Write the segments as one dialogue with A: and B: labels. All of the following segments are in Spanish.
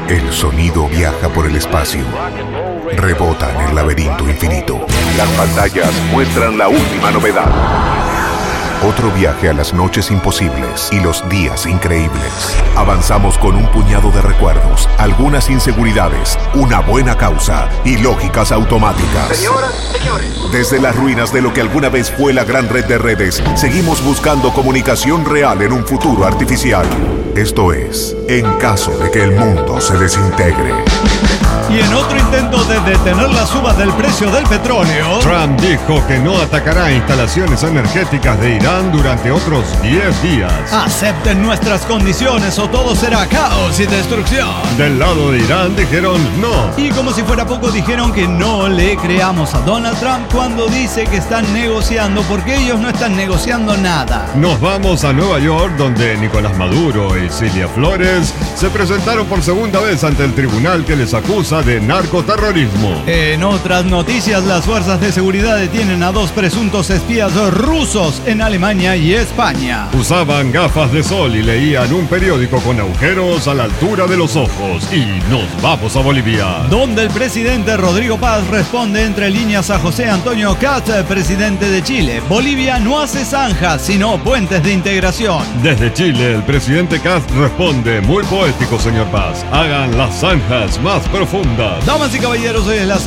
A: El sonido viaja por el espacio. Rebota en el laberinto infinito. Las pantallas muestran la última novedad. Otro viaje a las noches imposibles y los días increíbles. Avanzamos con un puñado de recuerdos, algunas inseguridades, una buena causa y lógicas automáticas.
B: Señoras, señores.
A: Desde las ruinas de lo que alguna vez fue la gran red de redes, seguimos buscando comunicación real en un futuro artificial. Esto es, en caso de que el mundo se desintegre.
C: Y en otro intento de detener las subas del precio del petróleo,
D: Trump dijo que no atacará instalaciones energéticas de Irán durante otros 10 días.
C: acepten nuestras condiciones o todo será caos y destrucción.
D: Del lado de Irán dijeron no.
C: Y como si fuera poco dijeron que no le creamos a Donald Trump cuando dice que están negociando, porque ellos no están negociando nada.
D: Nos vamos a Nueva York, donde Nicolás Maduro y Cilia Flores se presentaron por segunda vez ante el tribunal que les acusa de narcoterrorismo.
C: En otras noticias, las fuerzas de seguridad detienen a 2 presuntos espías rusos en Alemania y España.
D: Usaban gafas de sol y leían un periódico con agujeros a la altura de los ojos. Y nos vamos a Bolivia,
C: donde el presidente Rodrigo Paz responde entre líneas a José Antonio Kast, presidente de Chile. Bolivia no hace zanjas, sino puentes de integración.
D: Desde Chile, el presidente Kast responde, muy poético, señor Paz, hagan las zanjas más profundas.
C: Damas y caballeros, hoy es la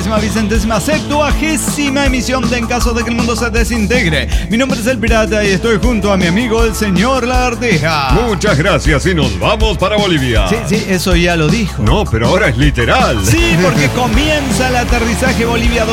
C: 6.000.000.070.000 emisión de En caso de que el mundo se desintegre. Mi nombre es El Pirata y estoy junto a mi amigo el señor Lagartija.
D: Muchas gracias y nos vamos para Bolivia.
C: Sí, eso ya lo dijo.
D: No, pero ahora es literal.
C: Sí, porque comienza el aterrizaje Bolivia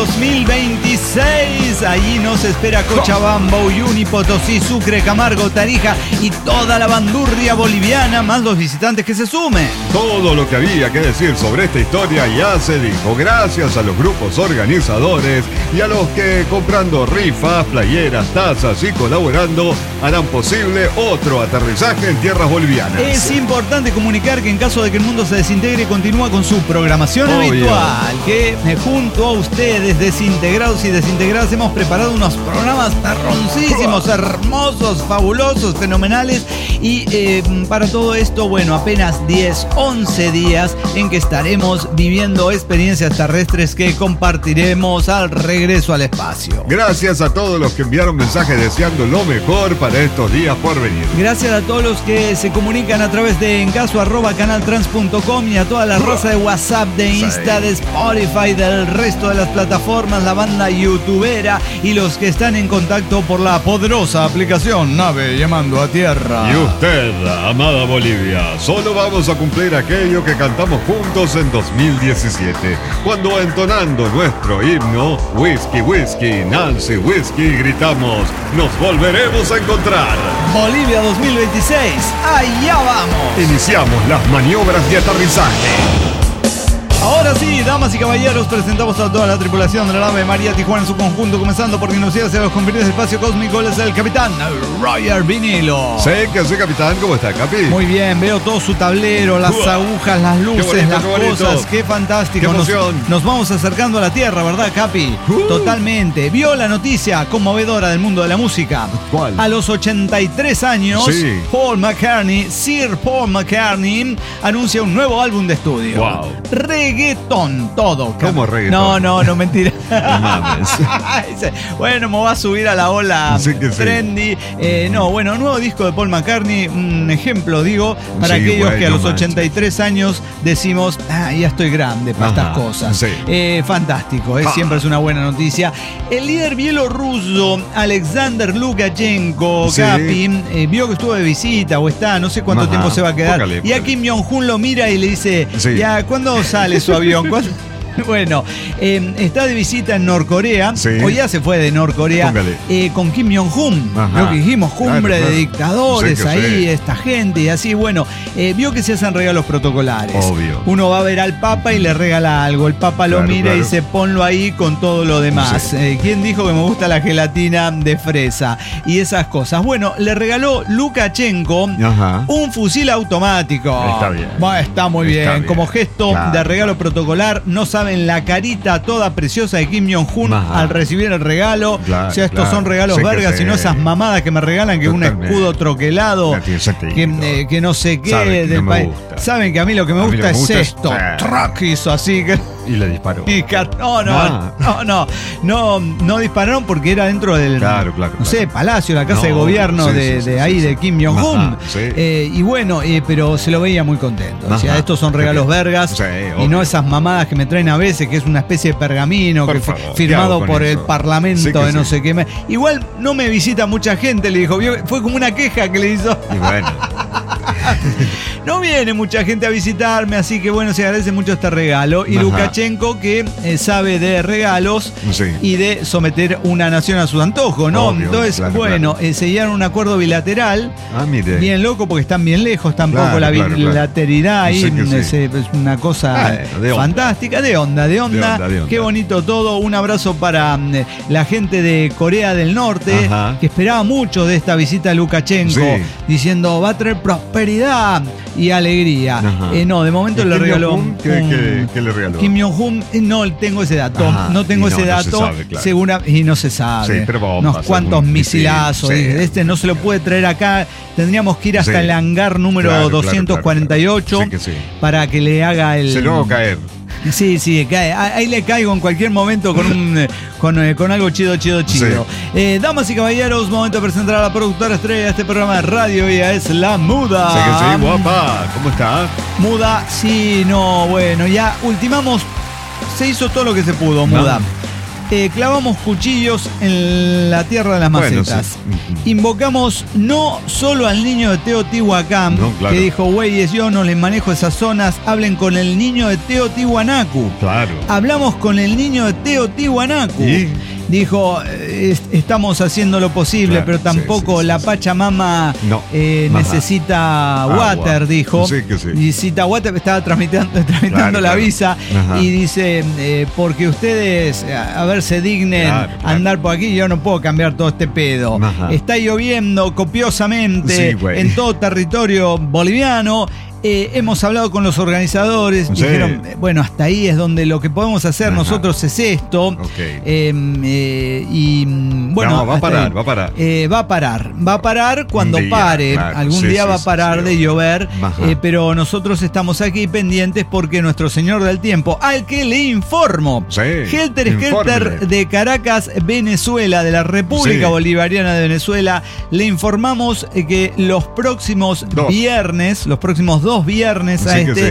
C: 2026. Allí nos espera Cochabamba, Uyuni, Potosí, Sucre, Camargo, Tarija y toda la bandurria boliviana, más los visitantes que se sumen.
D: Todo lo que había que decir sobre esta historia ya se dijo, gracias a los grupos organizadores y a los que comprando rifas, playeras, tazas y colaborando harán posible otro aterrizaje en tierras bolivianas.
C: Es importante comunicar que en caso de que el mundo se desintegre, continúa con su programación habitual, que junto a ustedes, desintegrados y desintegradas, hemos preparado unos programas perroncísimos, hermosos, fabulosos, fenomenales y para todo esto, bueno, apenas 10, 11 días en que estaremos viviendo experiencias terrestres que compartiremos al regreso al espacio.
D: Gracias a todos los que enviaron mensajes deseando lo mejor para estos días por venir.
C: Gracias a todos los que se comunican a través de encaso@canaltrans.com y a toda la raza de WhatsApp, de Insta, de Spotify, del resto de las plataformas, la banda youtubera y los que están en contacto por la poderosa aplicación Nave Llamando a Tierra.
D: Y usted, amada Bolivia, solo vamos a cumplir aquello que cantamos juntos en 2017, cuando entonando nuestro himno Whisky, Whisky, Nancy Whisky, gritamos, nos volveremos a encontrar.
C: Bolivia 2026, allá vamos.
D: Iniciamos las maniobras de aterrizaje.
C: Ahora sí, damas y caballeros, presentamos a toda la tripulación de la nave María Tijuana en su conjunto, comenzando por conocidos hacia los confines del espacio cósmico. Él es el capitán Roger Vinilo.
D: Sí, que soy capitán. ¿Cómo está, Capi?
C: Muy bien, veo todo su tablero, las agujas, las luces,
D: bonito,
C: las cosas.
D: bonito.
C: Qué fantástico.
D: Qué emoción.
C: Nos vamos acercando a la Tierra, ¿verdad, Capi? Totalmente. Vio la noticia conmovedora del mundo de la música.
D: ¿Cuál?
C: A los 83 años,
D: Sí.
C: Sir Paul McCartney, anuncia un nuevo álbum de estudio.
D: Wow.
C: Reggaetón, todo.
D: ¿Cómo reggaetón?
C: No, mentira.
D: No mames.
C: Bueno, me va a subir a la ola
D: Sí que sí.
C: trendy. Nuevo disco de Paul McCartney, un ejemplo, digo, para
D: Sí,
C: aquellos que a los
D: bueno,
C: 83 años decimos, ya estoy grande para
D: Ajá,
C: estas cosas.
D: sí.
C: Fantástico, siempre es una buena noticia. El líder bielorruso Alexander Lukashenko,
D: Sí.
C: Capi, vio que estuvo de visita o está, no sé cuánto
D: Ajá,
C: tiempo se va a quedar.
D: póngale,
C: Y a
D: póngale.
C: Kim Jong-un lo mira y le dice,
D: Sí.
C: ya, ¿cuándo sale su avión? ¿Cuándo? Bueno, está de visita en Norcorea,
D: Sí.
C: o ya se fue de Norcorea,
D: Póngale.
C: con Kim Jong-un,
D: Ajá.
C: lo que dijimos, cumbre
D: Claro.
C: de dictadores
D: Sí que
C: ahí,
D: sí.
C: esta gente y así, bueno, vio que se hacen regalos protocolares.
D: Obvio.
C: Uno va a ver al Papa y le regala algo, el Papa lo
D: Claro,
C: mira y
D: claro.
C: dice, ponlo ahí con todo lo demás.
D: Sí.
C: ¿Quién dijo que me gusta la gelatina de fresa? Y esas cosas. Bueno, le regaló Lukashenko
D: Ajá.
C: un fusil automático.
D: Está bien.
C: Está muy
D: Está
C: bien.
D: bien.
C: Como gesto
D: Claro.
C: de regalo protocolar, no saben saben, la carita toda preciosa de Kim Jong-un al recibir el regalo.
D: Claro,
C: o sea, estos son regalos vergas y no esas mamadas que me regalan, que totalmente. Un escudo troquelado, que no sé qué
D: saben
C: del
D: no
C: país.
D: Gusta.
C: Saben que a mí lo que me gusta es esto. Track hizo así que.
D: Y le disparó.
C: No dispararon porque era dentro del no sé, palacio, la casa de gobierno de Kim Jong-un. Y bueno, pero se lo veía muy contento. O sea, estos son regalos vergas y no esas mamadas que me traen a veces, que es una especie de pergamino firmado por el parlamento de no sé qué. Igual no me visita mucha gente, le dijo. Fue como una queja que le hizo.
D: Y bueno.
C: No viene mucha gente a visitarme, así que bueno, se agradece mucho este regalo. Y Lukashenko, que sabe de regalos y de someter una nación a su antojo, ¿no?
D: Obvio,
C: entonces, sellaron un acuerdo bilateral. Bien loco, porque están bien lejos, tampoco la bilateralidad ahí es una cosa fantástica. De onda. Qué bonito todo. Un abrazo para la gente de Corea del Norte, que esperaba mucho de esta visita a Lukashenko, diciendo va a traer prosperidad y alegría. No, de momento le regaló.
D: ¿Qué le regaló?
C: Kim Jong-un, no tengo ese dato. No tengo ese dato.
D: No se sabe,
C: segura, y no se sabe.
D: Sí, pero
C: unos cuantos misilazos. Este no se lo puede traer acá. Tendríamos que ir hasta el hangar número 248 para que le haga el.
D: Se lo hago caer.
C: Sí, cae. Ahí le caigo en cualquier momento con algo chido. Damas y caballeros, momento de presentar a la productora estrella de este programa de radio. Ella es la Muda.
D: Sí, guapa. ¿Cómo está?
C: Muda, ya ultimamos. Se hizo todo lo que se pudo, Muda. Clavamos cuchillos en la tierra de las macetas. Invocamos no solo al niño de Teotihuacán, que dijo, güeyes, yo no les manejo esas zonas, hablen con el niño de Teotihuanacu.
D: Claro.
C: Hablamos con el niño de Teotihuanacu. Dijo, estamos haciendo lo posible, pero tampoco la Pachamama necesita water, dijo. Necesita water, estaba tramitando la visa y dice, porque ustedes, a ver, se dignen andar por aquí, yo no puedo cambiar todo este pedo. Está lloviendo copiosamente en todo territorio boliviano. Hemos hablado con los organizadores, dijeron, bueno, hasta ahí es donde lo que podemos hacer nosotros es esto. Y bueno,
D: va a parar.
C: Va a parar cuando pare. Algún día va a parar de llover, pero nosotros estamos aquí pendientes porque nuestro señor del tiempo, al que le informo, Helter Skelter de Caracas, Venezuela, de la República Bolivariana de Venezuela, le informamos que los próximos viernes, los próximos 2 viernes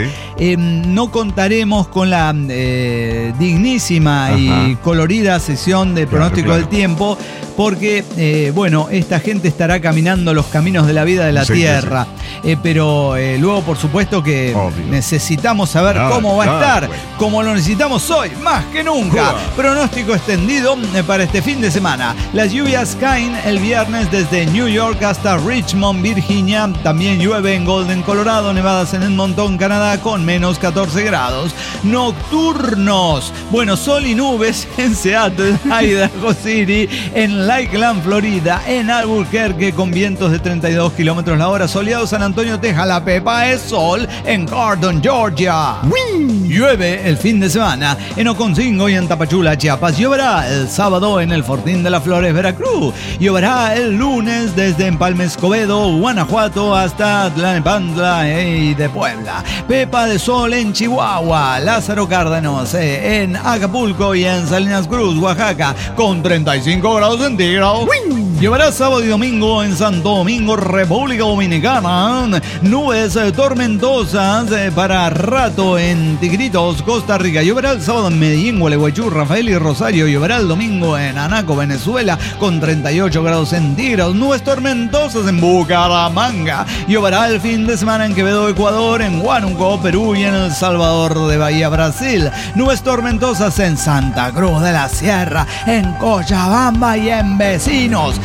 C: no contaremos con la dignísima y colorida sesión de pronóstico del tiempo, porque esta gente estará caminando los caminos de la vida de la Tierra. Pero luego, por supuesto que necesitamos saber cómo va a estar, como lo necesitamos hoy, más que nunca. Pronóstico extendido para este fin de semana. Las lluvias caen el viernes desde New York hasta Richmond, Virginia. También llueve en Golden, Colorado, nevadas en Edmonton, Canadá, con menos 14 grados. Nocturnos. Sol y nubes en Seattle, Idaho City, en Lakeland, Florida, en Albuquerque, con vientos de 32 kilómetros la hora. Soleado San Antonio, Texas, la pepa es sol en Gordon, Georgia. Llueve el fin de semana en Oconcingo y en Tapachula, Chiapas. Lloverá el sábado en el Fortín de las Flores, Veracruz. Lloverá el lunes desde Empalme Escobedo, Guanajuato, hasta Tlalnepantla y de Puebla. Pepa de sol en Chihuahua, Lázaro Cárdenas, en Acapulco y en Salinas Cruz, Oaxaca, con 35 grados centígrados. Lloverá sábado y domingo en Santo Domingo, República Dominicana. Nubes tormentosas para rato en Tigritos, Costa Rica. Lloverá el sábado en Medellín, Gualeguaychú, Rafael y Rosario. Lloverá el domingo en Anaco, Venezuela, con 38 grados centígrados. Nubes tormentosas en Bucaramanga. Lloverá el fin de semana en Quevedo, Ecuador, en Huánuco, Perú y en El Salvador de Bahía, Brasil. Nubes tormentosas en Santa Cruz de la Sierra, en Cochabamba y en vecinos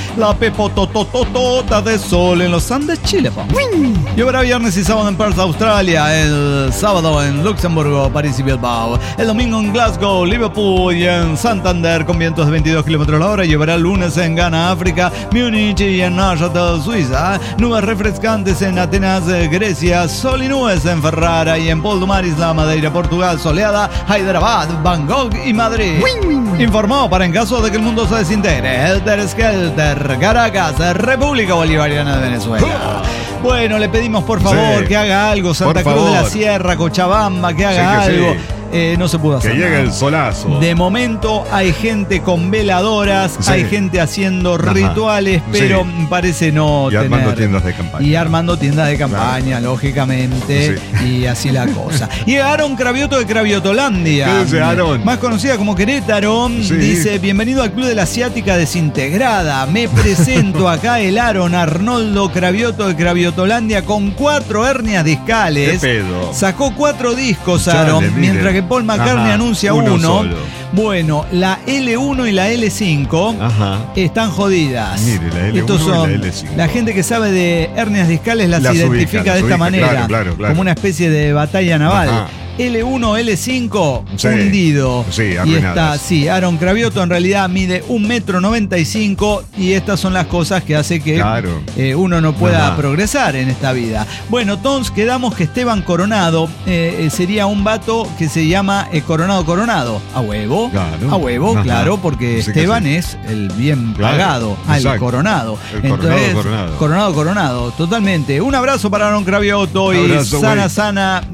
C: La pepotototota de sol en los Andes, Chile. Lloverá viernes y sábado en Perth, Australia. El sábado en Luxemburgo, París y Bilbao. El domingo en Glasgow, Liverpool y en Santander con vientos de 22 km la hora. Lloverá el lunes en Ghana, África, Múnich y en Neuchâtel, Suiza. Nubes refrescantes en Atenas, Grecia. Sol y nubes en Ferrara y en Poldumar, Isla Madeira, Portugal. Soleada, Hyderabad, Bangkok y Madrid. Informó para en caso de que el mundo se desintegre. Helter Skelter, Caracas, República Bolivariana de Venezuela. Bueno, le pedimos por favor que haga algo. Santa Cruz de la Sierra, Cochabamba, que haga algo. No se pudo hacer.
D: Que llegue el solazo.
C: De momento hay gente con veladoras, hay gente haciendo rituales, pero parece no tener.
D: Y armando tiendas de campaña.
C: Y armando tiendas de campaña, lógicamente. Y así la cosa. Y Aaron Cravioto de Craviotolandia.
D: ¿Qué dice Aaron?
C: Más conocida como Querétaro. Dice: bienvenido al Club de la Asiática Desintegrada. Me presento acá el Aaron Arnoldo Cravioto de Craviotolandia con 4 hernias discales.
D: ¿Qué pedo?
C: Sacó 4 discos, Aaron, mientras que Paul McCartney anuncia uno.
D: Solo.
C: Bueno, la L1 y la L5 están jodidas.
D: Mire, la L1
C: Estos son,
D: y la L5.
C: La gente que sabe de hernias discales las identifica de esta manera,
D: claro.
C: como una especie de batalla naval. L1, L5, hundido.
D: Sí,
C: y está, Aaron Cravioto en realidad mide 1,95 m y estas son las cosas que hace que uno no pueda progresar en esta vida. Bueno, entonces quedamos que Esteban Coronado sería un vato que se llama Coronado. A huevo, claro, porque Esteban es el bien pagado, al Coronado.
D: Entonces,
C: Coronado, totalmente. Un abrazo para Aaron Cravioto y sana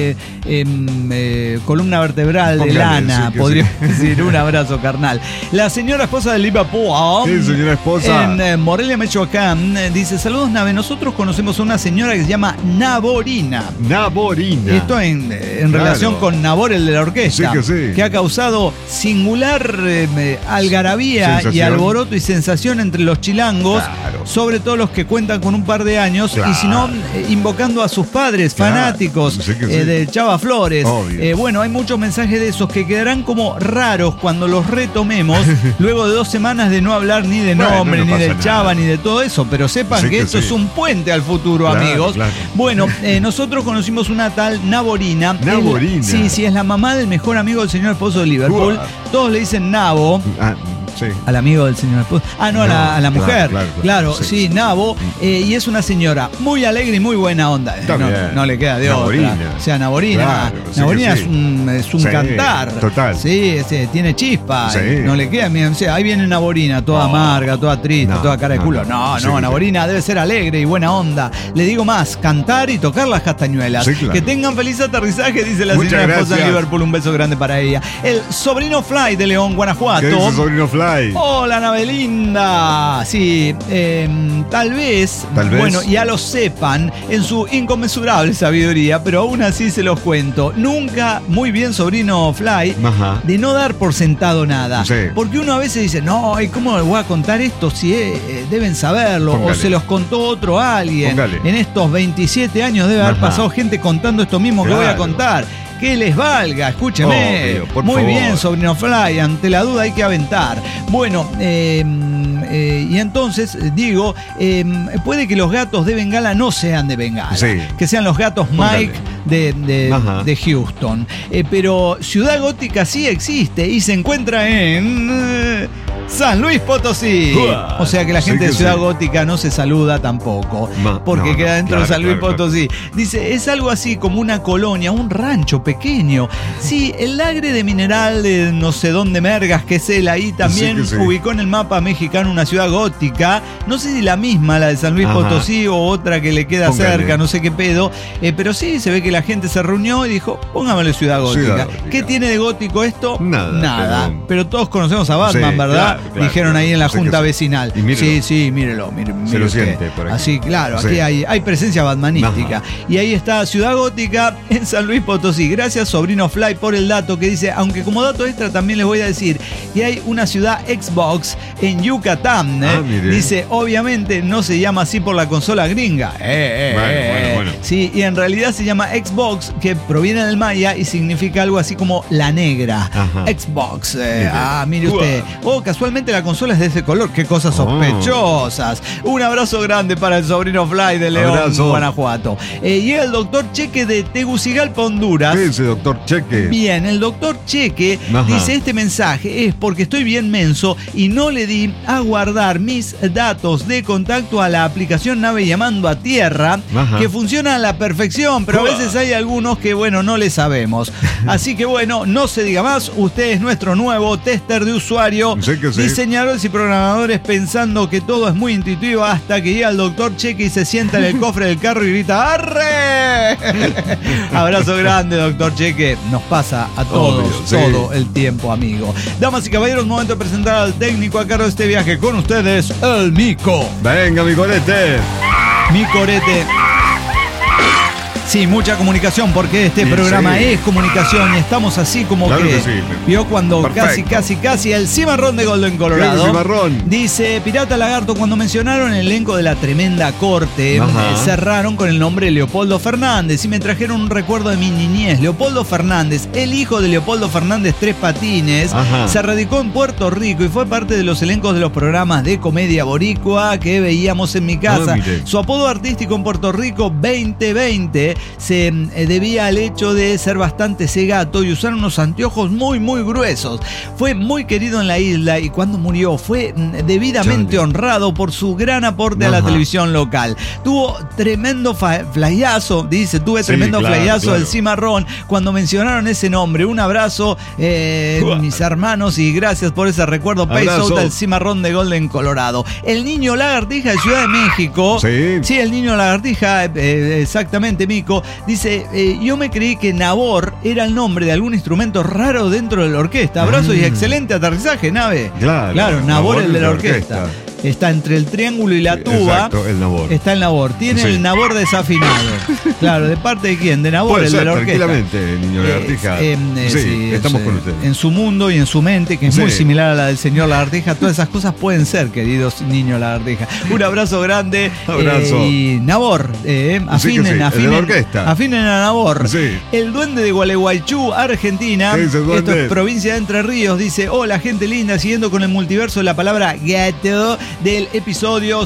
C: columna vertebral de lana, podríamos decir. Un abrazo, carnal. La señora esposa de Liverpool,
D: señora esposa,
C: en Morelia, Michoacán, dice: saludos, Nave. Nosotros conocemos a una señora que se llama Naborina. Esto en relación con Nabor, el de la orquesta, que ha causado singular algarabía y alboroto y sensación entre los chilangos, sobre todo los que cuentan con un par de años, y si no, invocando a sus padres fanáticos de Chava Flores. Bueno, hay muchos mensajes de esos que quedarán como raros cuando los retomemos luego de 2 semanas de no hablar ni de nombre, ni del Chava, ni de todo eso, pero sepan que esto es un puente al futuro, amigos. Bueno, nosotros conocimos una tal Naborina. Sí, es la mamá del mejor amigo del señor esposo de Liverpool. Todos le dicen Nabo. Al amigo del señor esposo. A la mujer. Claro, Nabo. Y es una señora muy alegre y muy buena onda. No le queda de
D: Naborina.
C: otra. O sea, Naborina. Naborina es un cantar.
D: Total.
C: Sí, tiene chispa. No le queda. O sea, ahí viene Naborina, toda amarga, toda triste, toda cara de culo. Naborina debe ser alegre y buena onda. Le digo más, cantar y tocar las castañuelas. Que tengan feliz aterrizaje, dice la señora esposa de Liverpool. Un beso grande para ella. El sobrino Fly de León, Guanajuato.
D: ¿Qué dice sobrino Fly?
C: Hola, Nave linda. Sí, tal vez, bueno, ya lo sepan en su inconmensurable sabiduría, pero aún así se los cuento. Nunca, muy bien, sobrino Fly, de no dar por sentado nada. Porque uno a veces dice, no, ¿y cómo le voy a contar esto si deben saberlo? O se los contó otro alguien. En estos 27 años debe haber pasado gente contando esto mismo que voy a contar. Que les valga, escúcheme. Muy bien, sobrino Fly, ante la duda hay que aventar. Bueno, y entonces digo, puede que los gatos de Bengala no sean de Bengala, que sean los gatos Mike de Houston. Pero Ciudad Gótica sí existe y se encuentra en San Luis Potosí. O sea que la gente de Ciudad Gótica no se saluda tampoco, porque queda dentro de San Luis Potosí. Dice, es algo así como una colonia, un rancho pequeño. Sí, el Lagre de Mineral de no sé dónde mergas, que es él, ahí también ubicó en el mapa mexicano una ciudad gótica. No sé si la misma, la de San Luis Potosí, o otra que le queda cerca, no sé qué pedo. Pero sí, se ve que la gente se reunió y dijo, póngamele Ciudad Gótica. ¿Qué tiene de gótico esto? Nada. Pero todos conocemos a Batman, ¿verdad? Dijeron ahí en la junta vecinal. Sí, mírelo.
D: Se lo siente por aquí.
C: Así, claro, aquí hay presencia batmanística. Y ahí está Ciudad Gótica en San Luis Potosí. Gracias, sobrino Fly, por el dato que dice, aunque como dato extra también les voy a decir que hay una ciudad Xbox en Yucatán. Dice, obviamente no se llama así por la consola gringa.
D: Bueno.
C: Sí, y en realidad se llama Xbox, que proviene del maya y significa algo así como la negra. Ajá. Xbox. Mire usted. Casualmente la consola es de ese color. Qué cosas sospechosas. Un abrazo grande para el sobrino Fly de León, Guanajuato. Y el doctor Cheque de Tegucigalpa, Honduras.
D: ¿Qué dice doctor Cheque?
C: Bien, el doctor Cheque dice: este mensaje es porque estoy bien menso y no le di a guardar mis datos de contacto a la aplicación Nave Llamando a Tierra, que funciona a la perfección, pero a veces hay algunos que, bueno, no le sabemos. Así que, bueno, no se diga más. Usted es nuestro nuevo tester de usuario.
D: Sí que sí.
C: Diseñadores y programadores pensando que todo es muy intuitivo hasta que llega el doctor Cheque y se sienta en el cofre del carro y grita: ¡arre! Abrazo grande, doctor Cheque. Nos pasa a todos todo el tiempo, amigo. Damas y caballeros, momento de presentar al técnico a cargo de este viaje. Con ustedes, el Mico.
D: Venga, mi corete.
C: Mi corete. Sí, mucha comunicación, porque este programa es comunicación y estamos así como claro que sí. Vio cuando casi el cimarrón de Golden Colorado.
D: Cimarrón.
C: Dice: Pirata Lagarto, cuando mencionaron el elenco de la tremenda corte, cerraron con el nombre de Leopoldo Fernández y me trajeron un recuerdo de mi niñez. Leopoldo Fernández, el hijo de Leopoldo Fernández Tres Patines, se radicó en Puerto Rico y fue parte de los elencos de los programas de comedia boricua que veíamos en mi casa. Su apodo artístico en Puerto Rico, 2020, se debía al hecho de ser bastante cegato y usar unos anteojos muy gruesos. Fue muy querido en la isla y cuando murió fue debidamente honrado por su gran aporte a la televisión local. Tuvo tremendo flayazo, dice, tremendo flayazo del cimarrón cuando mencionaron ese nombre. Un abrazo, mis hermanos, y gracias por ese recuerdo. Paisout al cimarrón de Golden Colorado. El niño lagartija de Ciudad de México. Sí, el niño lagartija, exactamente, Mico. Dice: yo me creí que Nabor era el nombre de algún instrumento raro dentro de la orquesta. Abrazo y excelente aterrizaje, Nave.
D: Claro,
C: Nabor el de la orquesta. Está entre el triángulo y la tuba.
D: Exacto, el Nabor.
C: Está el Nabor. Tiene el Nabor desafinado. Claro, ¿de parte de quién? De Nabor, el de la orquesta.
D: Tranquilamente, niño lagartija. Estamos con usted.
C: En su mundo y en su mente, que es muy similar a la del señor lagartija, todas esas cosas pueden ser, queridos niños lagartija. Un abrazo grande.
D: Abrazo.
C: Y Nabor, afinen a Nabor. El duende de Gualeguaychú, Argentina. Esto es provincia de Entre Ríos. Dice: hola, gente linda, siguiendo con el multiverso de la palabra gato del episodio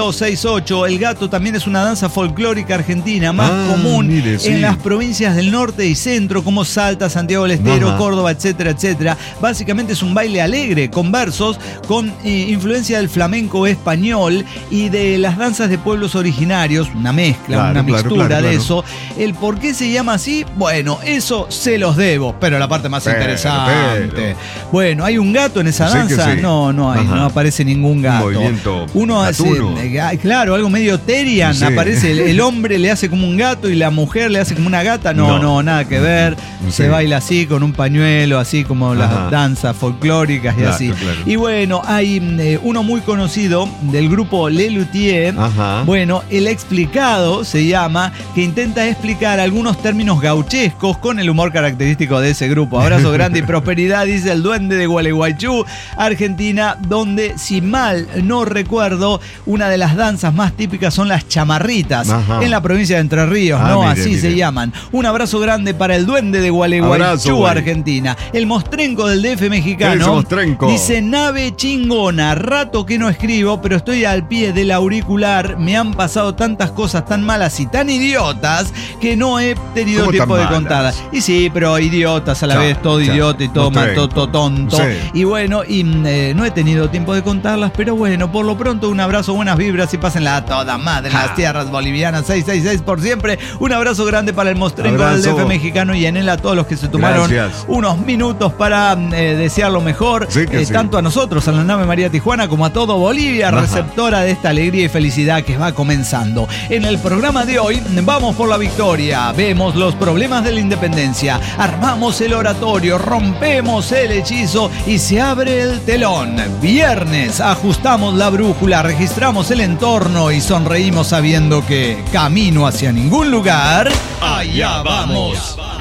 C: 6268. El gato también es una danza folclórica argentina más común en las provincias del norte y centro como Salta, Santiago del Estero, Córdoba, etcétera. Básicamente es un baile alegre con versos, con influencia del flamenco español y de las danzas de pueblos originarios, una mezcla, una mixtura de eso. El por qué se llama así, bueno, eso se los debo, pero la parte más interesante. Bueno, ¿hay un gato en esa danza? Sí. No aparece ningún gato. Uno hace, claro, algo medio Terian, aparece el hombre le hace como un gato y la mujer le hace como una gata. No, nada que ver. Se baila así con un pañuelo, así como las danzas folclóricas y así. Y bueno, hay uno muy conocido del grupo Le Luthier. Bueno, El Explicado se llama, que intenta explicar algunos términos gauchescos con el humor característico de ese grupo. Abrazo grande y prosperidad, dice el duende de Gualeguaychú, Argentina, donde, si mal no recuerdo, una de las danzas más típicas son las chamarritas en la provincia de Entre Ríos, así se llaman. Un abrazo grande para el duende de Gualeguaychú, Argentina. El mostrenco del DF mexicano dice: nave chingona, rato que no escribo, pero estoy al pie del auricular. Me han pasado tantas cosas tan malas y tan idiotas que no he tenido tiempo de contarlas. Y sí, pero idiotas a la vez, todo idiota y todo tonto. Y bueno, no he tenido tiempo de contarlas, pero bueno, por lo pronto un abrazo, buenas vibras y pásenla a toda madre en las tierras bolivianas. 666 por siempre. Un abrazo grande para el mostrenco del DF mexicano y en él a todos los que se tomaron unos minutos para desear lo mejor, tanto a nosotros, a la nave María Tijuana, como a todo Bolivia, receptora de esta alegría y felicidad que va comenzando. En el programa de hoy vamos por la victoria, vemos los problemas de la independencia, armamos el oratorio, rompemos el hechizo y se abre el telón. Viernes, ajustamos la brújula, registramos el entorno y sonreímos sabiendo que camino hacia ningún lugar, allá vamos.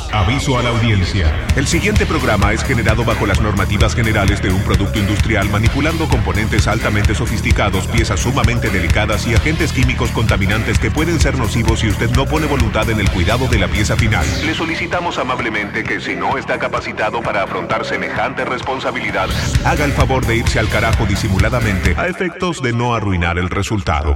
A: Aviso a la audiencia. El siguiente programa es generado bajo las normativas generales de un producto industrial manipulando componentes altamente sofisticados, piezas sumamente delicadas y agentes químicos contaminantes que pueden ser nocivos si usted no pone voluntad en el cuidado de la pieza final. Le solicitamos amablemente que si no está capacitado para afrontar semejante responsabilidad, haga el favor de irse al carajo disimuladamente a efectos de no arruinar el resultado.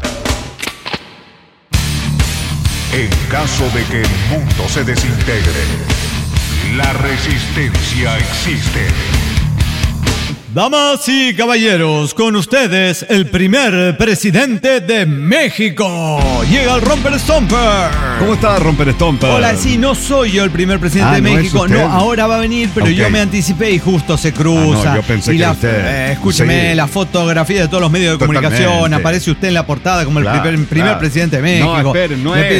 A: En caso de que el mundo se desintegre, la resistencia existe.
C: Damas y caballeros, con ustedes el primer presidente de México. Llega el Romper Stomper.
D: ¿Cómo está, Romper Stomper?
C: Hola, sí, no soy yo el primer presidente de México. No, ahora va a venir, pero yo me anticipé y justo se cruza.
D: Yo pensé que usted...
C: Escúcheme, sí. La fotografía de todos los medios de comunicación. Aparece usted en la portada como el primer presidente de México.
D: No, esperen,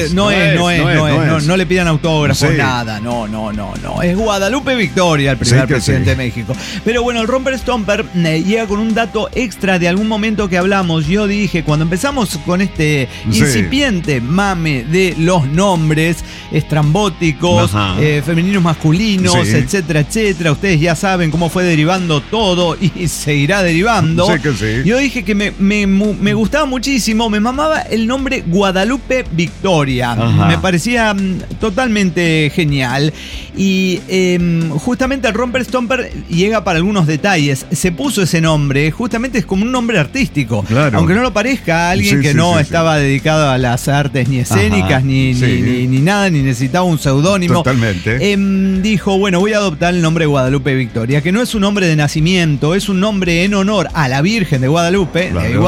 C: no le pidan autógrafos, nada. No. Es Guadalupe Victoria el primer presidente de México. Pero bueno, el Romper Stomper llega con un dato extra de algún momento que hablamos. Yo dije, cuando empezamos con este incipiente mame de los nombres estrambóticos, femeninos, masculinos, etcétera, ustedes ya saben cómo fue derivando todo y seguirá derivando. Yo dije que me gustaba muchísimo, me mamaba el nombre Guadalupe Victoria. Me parecía totalmente genial. Y justamente el Romper Stomper llega para algunos detalles. Se puso ese nombre, justamente es como un nombre artístico. Claro. Aunque no lo parezca, alguien que no estaba dedicado a las artes ni escénicas, ni nada, ni necesitaba un seudónimo.
D: Totalmente.
C: Dijo, bueno, voy a adoptar el nombre Guadalupe Victoria, que no es un nombre de nacimiento, es un nombre en honor a la Virgen de Guadalupe,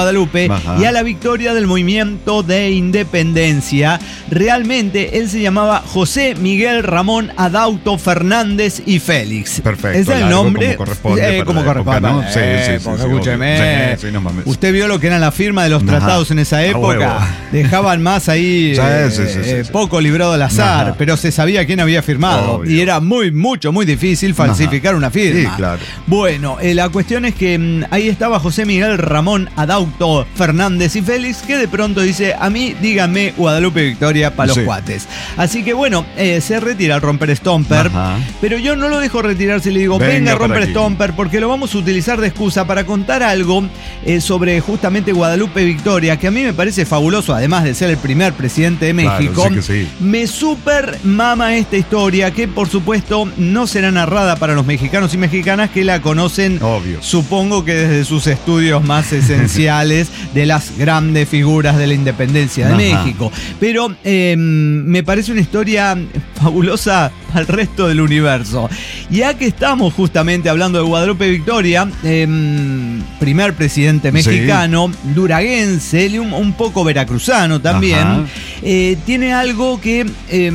C: y a la victoria del movimiento de independencia. Realmente él se llamaba José Miguel Ramón Adauto Fernández y Félix.
D: Perfecto.
C: Es el nombre
D: como corresponde. ¿No?
C: Escúcheme. Usted vio lo que eran la firma de los tratados en esa época. Dejaban más ahí poco librado al azar, pero se sabía quién había firmado. Obvio. Y era muy difícil falsificar una firma.
D: Sí, claro.
C: Bueno, la cuestión es que ahí estaba José Miguel Ramón Adauto Fernández y Félix, que de pronto dice, a mí díganme Guadalupe Victoria para los cuates. Así que bueno, se retira el Romper Stomper, pero yo no lo dejo retirarse y le digo, venga Romper Stomper, porque lo vamos a utilizar de excusa para contar algo sobre justamente Guadalupe Victoria, que a mí me parece fabuloso, además de ser el primer presidente de México.
D: Claro, sí.
C: Me super mama esta historia, que por supuesto no será narrada para los mexicanos y mexicanas que la conocen, supongo que desde sus estudios más esenciales de las grandes figuras de la independencia de México. Pero me parece una historia fabulosa al resto del universo. Ya que estamos justamente hablando de Guadalupe Victoria, primer presidente mexicano, duraguense, un poco veracruzano también, tiene algo que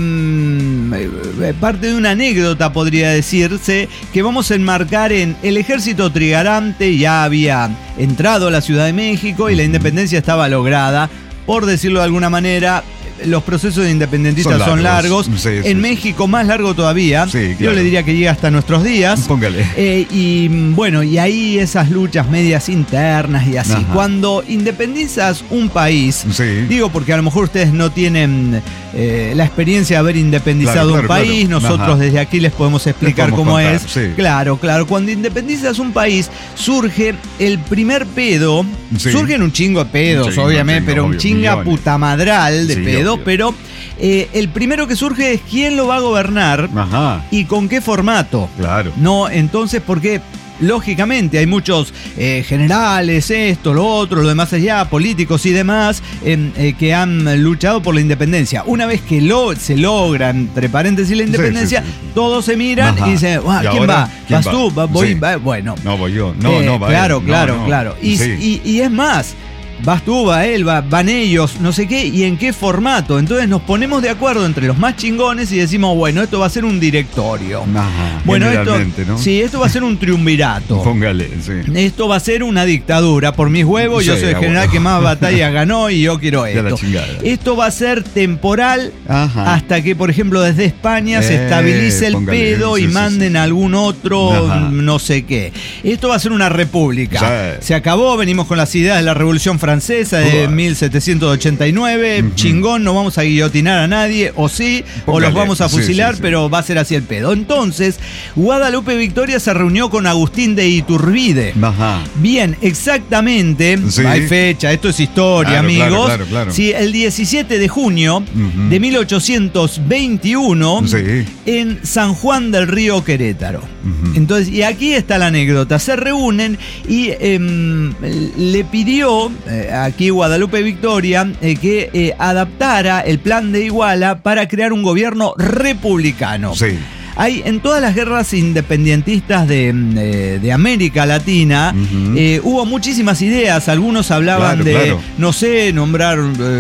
C: parte de una anécdota, podría decirse, que vamos a enmarcar en el ejército trigarante. Ya había entrado a la Ciudad de México y la independencia estaba lograda, por decirlo de alguna manera. Los procesos de independentistas son largos. En México más largo todavía. Yo le diría que llega hasta nuestros días.
D: Póngale.
C: Y bueno, y ahí esas luchas medias internas y así. Cuando independizas un país, digo porque a lo mejor ustedes no tienen la experiencia de haber independizado un país. Nosotros desde aquí les podemos explicar cómo es. Claro. Cuando independizas un país, surge el primer pedo. Surgen un chingo de pedos, obviamente, pero un chinga putamadral de pedos. Pero el primero que surge es quién lo va a gobernar y con qué formato. No, entonces, porque lógicamente hay muchos generales, esto, lo otro, lo demás allá, políticos y demás, que han luchado por la independencia. Una vez que se logra, entre paréntesis, la independencia, todos se miran y dicen, ¿quién va? ¿Vas tú? ¿Voy? Bueno.
D: No, voy yo.
C: Claro. Y es más, vas tú, va él, van ellos, no sé qué, y en qué formato. Entonces nos ponemos de acuerdo entre los más chingones y decimos, bueno, esto va a ser un directorio. Bueno, esto va a ser un triunvirato.
D: Póngale,
C: esto va a ser una dictadura. Por mis huevos, yo soy el general que más batallas ganó y yo quiero esto. Esto va a ser temporal hasta que, por ejemplo, desde España se estabilice el pedo y manden a algún otro, no sé qué. Esto va a ser una república. Se acabó, venimos con las ideas de la Revolución Francesa, francesa de 1789. Chingón, no vamos a guillotinar a nadie, o sí, o los vamos a fusilar, pero va a ser así el pedo. Entonces, Guadalupe Victoria se reunió con Agustín de Iturbide.
D: Ajá.
C: Bien, exactamente, hay fecha, esto es historia, amigos. Claro. Sí, el 17 de junio de 1821 en San Juan del Río, Querétaro. Entonces, y aquí está la anécdota. Se reúnen y le pidió aquí Guadalupe Victoria que adaptara el plan de Iguala para crear un gobierno republicano. Sí. Hay en todas las guerras independentistas de América Latina, hubo muchísimas ideas. Algunos hablaban no sé, nombrar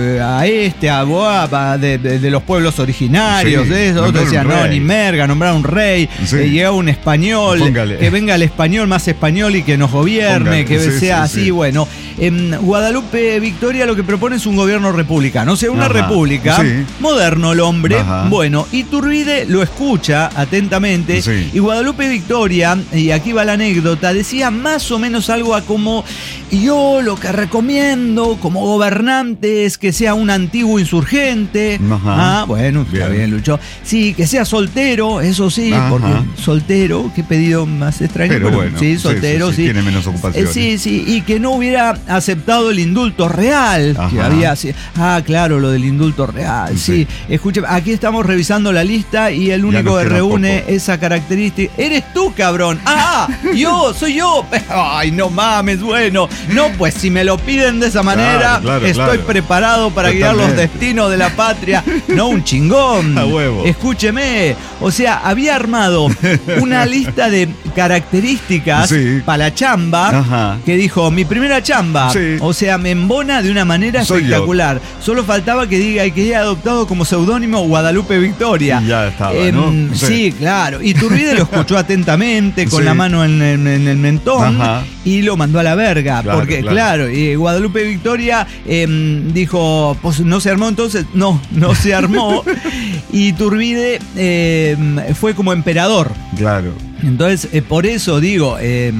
C: a Boa de los pueblos originarios, de eso. Otros decían, no, ni merga, nombrar un rey, llegaba un español, que venga el español más español y que nos gobierne, que sea así. Bueno, Guadalupe Victoria lo que propone es un gobierno republicano, o sea, una república, moderno el hombre. Bueno, Iturbide lo escucha atentamente, y Guadalupe Victoria, y aquí va la anécdota, decía más o menos algo a como: yo lo que recomiendo como gobernante es que sea un antiguo insurgente. Bueno, está bien, Lucho. Sí, que sea soltero, eso sí, porque soltero, qué pedido más extraño. Pero bueno, sí, soltero, sí.
D: Tiene menos ocupación.
C: Y que no hubiera aceptado el indulto real. Que había, claro, lo del indulto real. Sí, escuche, aquí estamos revisando la lista y el único que reúne esa característica eres tú, cabrón. Soy yo. Ay, no mames, bueno. No, pues si me lo piden de esa manera, estoy preparado para guiar los destinos de la patria. No, un chingón. A huevo. Escúcheme. O sea, había armado una lista de características para la chamba, que dijo, mi primera chamba. O sea, me embona de una manera espectacular. Solo faltaba que diga que haya adoptado como seudónimo Guadalupe Victoria.
D: Ya estaba, ¿no?
C: Sí, claro. Iturbide lo escuchó atentamente, con la mano en el mentón, y lo mandó a la verga. Porque, claro, Guadalupe Victoria dijo, pues no se armó entonces. No se armó. Y Iturbide fue como emperador. Claro. Entonces, por eso digo,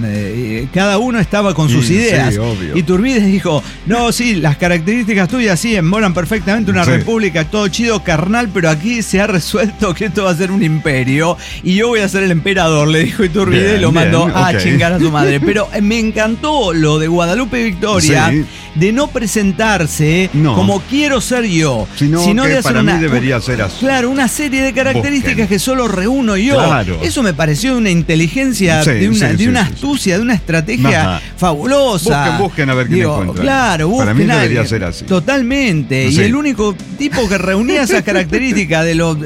C: cada uno estaba con sus ideas. Iturbide dijo, no, sí, las características tuyas sí embonan perfectamente una república, todo chido, carnal, pero aquí se ha resuelto que esto va a ser un imperio y yo voy a ser el emperador, le dijo Iturbide, y lo mandó a chingar a su madre. Pero me encantó lo de Guadalupe Victoria, de no presentarse como quiero ser yo, sino de hacer
D: para mí debería ser así.
C: Claro, una serie de características que solo reúno yo. Eso me pareció una inteligencia, de una astucia, de una estrategia fabulosa.
D: Busquen a ver qué encuentran.
C: Claro, busquen.
D: Para mí debería ser así.
C: Totalmente. Y el único tipo que reunía esas características de los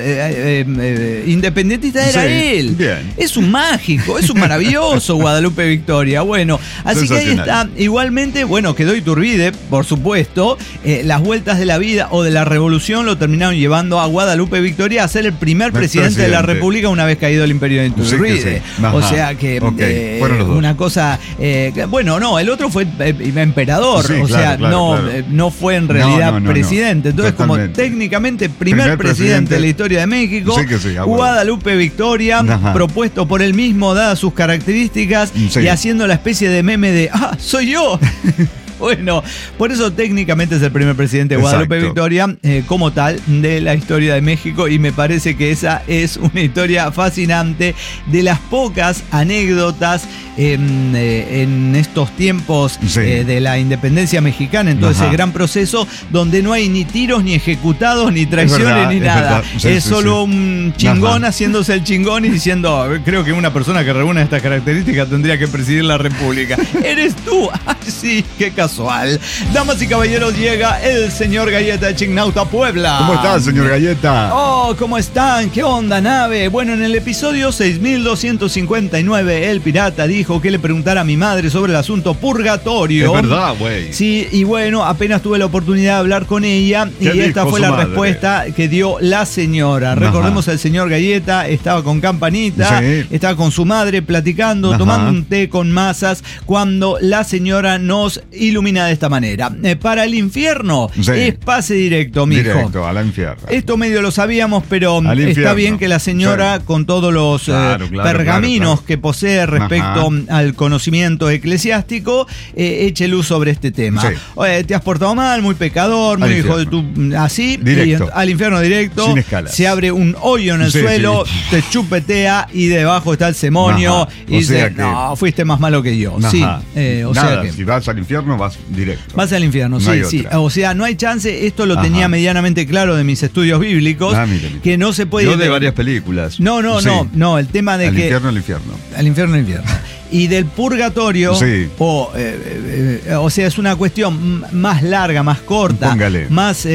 C: independentistas era él. Bien. Es un mágico, es un maravilloso Guadalupe Victoria. Bueno, así que ahí está. Igualmente, bueno, quedó Iturbide, por supuesto. Las vueltas de la vida o de la revolución lo terminaron llevando a Guadalupe Victoria a ser el primer presidente de la República una vez caído el imperio de Iturbide. O sea que una cosa, bueno, no, el otro fue emperador, o sea, no fue en realidad presidente. Entonces, como técnicamente primer presidente de la historia de México, Guadalupe Victoria, propuesto por él mismo, dadas sus características, y haciendo la especie de meme de, soy yo. Bueno, por eso técnicamente es el primer presidente de Guadalupe Victoria como tal de la historia de México, y me parece que esa es una historia fascinante, de las pocas anécdotas en estos tiempos de la independencia mexicana, en todo ese gran proceso donde no hay ni tiros, ni ejecutados, ni traiciones, ni nada. Es solo un chingón haciéndose el chingón y diciendo, creo que una persona que reúne estas características tendría que presidir la República. ¿Eres tú? ¡Ay, sí! ¡Qué casual! Damas y caballeros, llega el señor Galleta de Chignauta, Puebla.
D: ¿Cómo estás, señor Galleta?
C: ¿Cómo están? ¿Qué onda, nave? Bueno, en el episodio 6259, el pirata dijo que le preguntara a mi madre sobre el asunto purgatorio.
D: Es verdad, güey.
C: Sí, y bueno, apenas tuve la oportunidad de hablar con ella, y esta fue la respuesta que dio la señora. Recordemos, el señor Galleta estaba con Campanita, estaba con su madre platicando, tomando un té con masas, cuando la señora nos ilustró ilumina de esta manera. Para el infierno
D: Sí.
C: es pase directo, mijo.
D: Directo, al infierno.
C: Esto medio lo sabíamos, pero
D: Al
C: está
D: infierno.
C: bien que la señora,
D: Sí.
C: con todos los
D: Claro,
C: pergaminos
D: claro.
C: que posee respecto al conocimiento eclesiástico, eche luz sobre este tema.
D: Sí.
C: Te has portado mal, muy pecador, muy
D: Al
C: hijo de tu... Así,
D: Directo.
C: y al infierno directo.
D: Sin escalas.
C: Se abre un hoyo en el
D: Sí,
C: suelo,
D: sí.
C: te chupetea y debajo está el demonio.
D: Ajá.
C: Y
D: O
C: dice,
D: sea que-
C: no, fuiste más malo que yo.
D: Ajá.
C: Sí, o
D: Nada,
C: sea que...
D: si vas al infierno, vas directo.
C: Vas al infierno,
D: No
C: sí,
D: hay
C: sí.
D: otra.
C: O sea, no hay chance, esto lo
D: Ajá.
C: tenía medianamente claro de mis estudios bíblicos,
D: Mira.
C: que no se puede...
D: Yo de varias películas.
C: No,
D: Sí.
C: no, el tema de
D: Al
C: que...
D: infierno, al infierno.
C: Al infierno. Y del purgatorio,
D: Sí.
C: o sea, es una cuestión más larga, más corta,
D: Póngale.
C: más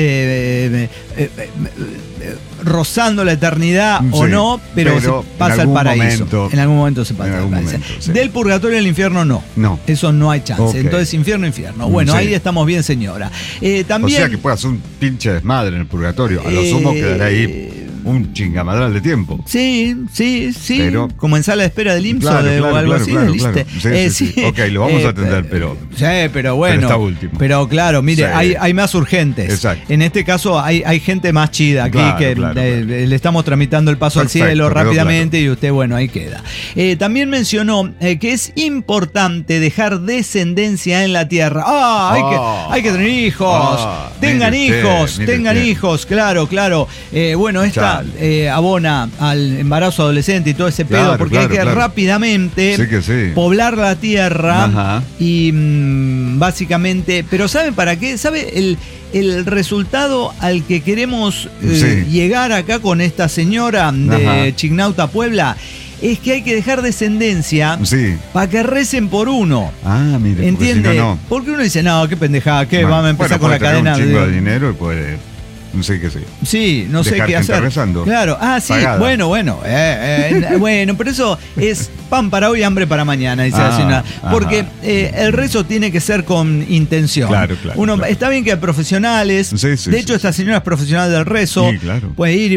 C: rozando la eternidad o
D: Sí,
C: no, pero
D: pero
C: se
D: en
C: pasa al
D: algún
C: paraíso.
D: momento.
C: En algún momento se pasa
D: En
C: al
D: algún
C: paraíso.
D: momento, sí.
C: Del purgatorio al infierno no.
D: No.
C: Eso no hay chance.
D: Ok.
C: Entonces, infierno. Bueno,
D: Sí.
C: ahí estamos bien, señora. También,
D: O sea que puede hacer un pinche desmadre en el purgatorio. A lo sumo quedará ahí un chingamadral de tiempo.
C: Sí,
D: Pero-
C: como en sala de espera del IMSS
D: Claro,
C: o algo así,
D: claro,
C: del ISSSTE.
D: claro. Sí. Ok, lo vamos a atender, pero...
C: Sí, pero bueno.
D: Pero está último.
C: Pero claro, mire,
D: Sí.
C: hay más urgentes.
D: Exacto.
C: En este caso hay gente más chida aquí
D: Claro,
C: que
D: claro.
C: le estamos tramitando el paso
D: Perfecto,
C: al cielo
D: quedó
C: rápidamente y usted, bueno, ahí queda. También mencionó que es importante dejar descendencia en la tierra. Hay que tener hijos. Tengan
D: mire
C: hijos,
D: usted,
C: tengan
D: mire usted.
C: hijos, claro. Bueno, esta abona al embarazo adolescente y todo ese pedo,
D: Claro,
C: porque hay que
D: claro.
C: rápidamente
D: Sí que sí.
C: poblar la tierra.
D: Ajá.
C: Y básicamente, pero ¿saben para qué? ¿Sabe el resultado al que queremos
D: Sí.
C: llegar acá con esta señora de
D: Ajá.
C: Chignauta, Puebla? Es que hay que dejar descendencia
D: Sí.
C: para que recen por uno.
D: Mire.
C: ¿Entiende?
D: Porque si no, no.
C: Porque uno dice, no, qué pendejada, ¿qué?
D: Bueno,
C: Vamos a empezar con la
D: puede tener
C: cadena
D: un chingo de
C: de...
D: dinero y puede... No sé qué sé.
C: Sí, no sé
D: Dejar
C: qué
D: gente
C: hacer.
D: rezando.
C: Claro, sí,
D: Pagada.
C: bueno. Bueno, pero eso es pan para hoy, hambre para mañana, dice la señora.
D: Ajá.
C: Porque el rezo tiene que ser con intención.
D: Claro.
C: Está bien que hay profesionales.
D: Sí,
C: de hecho, esta señora es profesional del rezo.
D: Sí, claro.
C: Puede ir y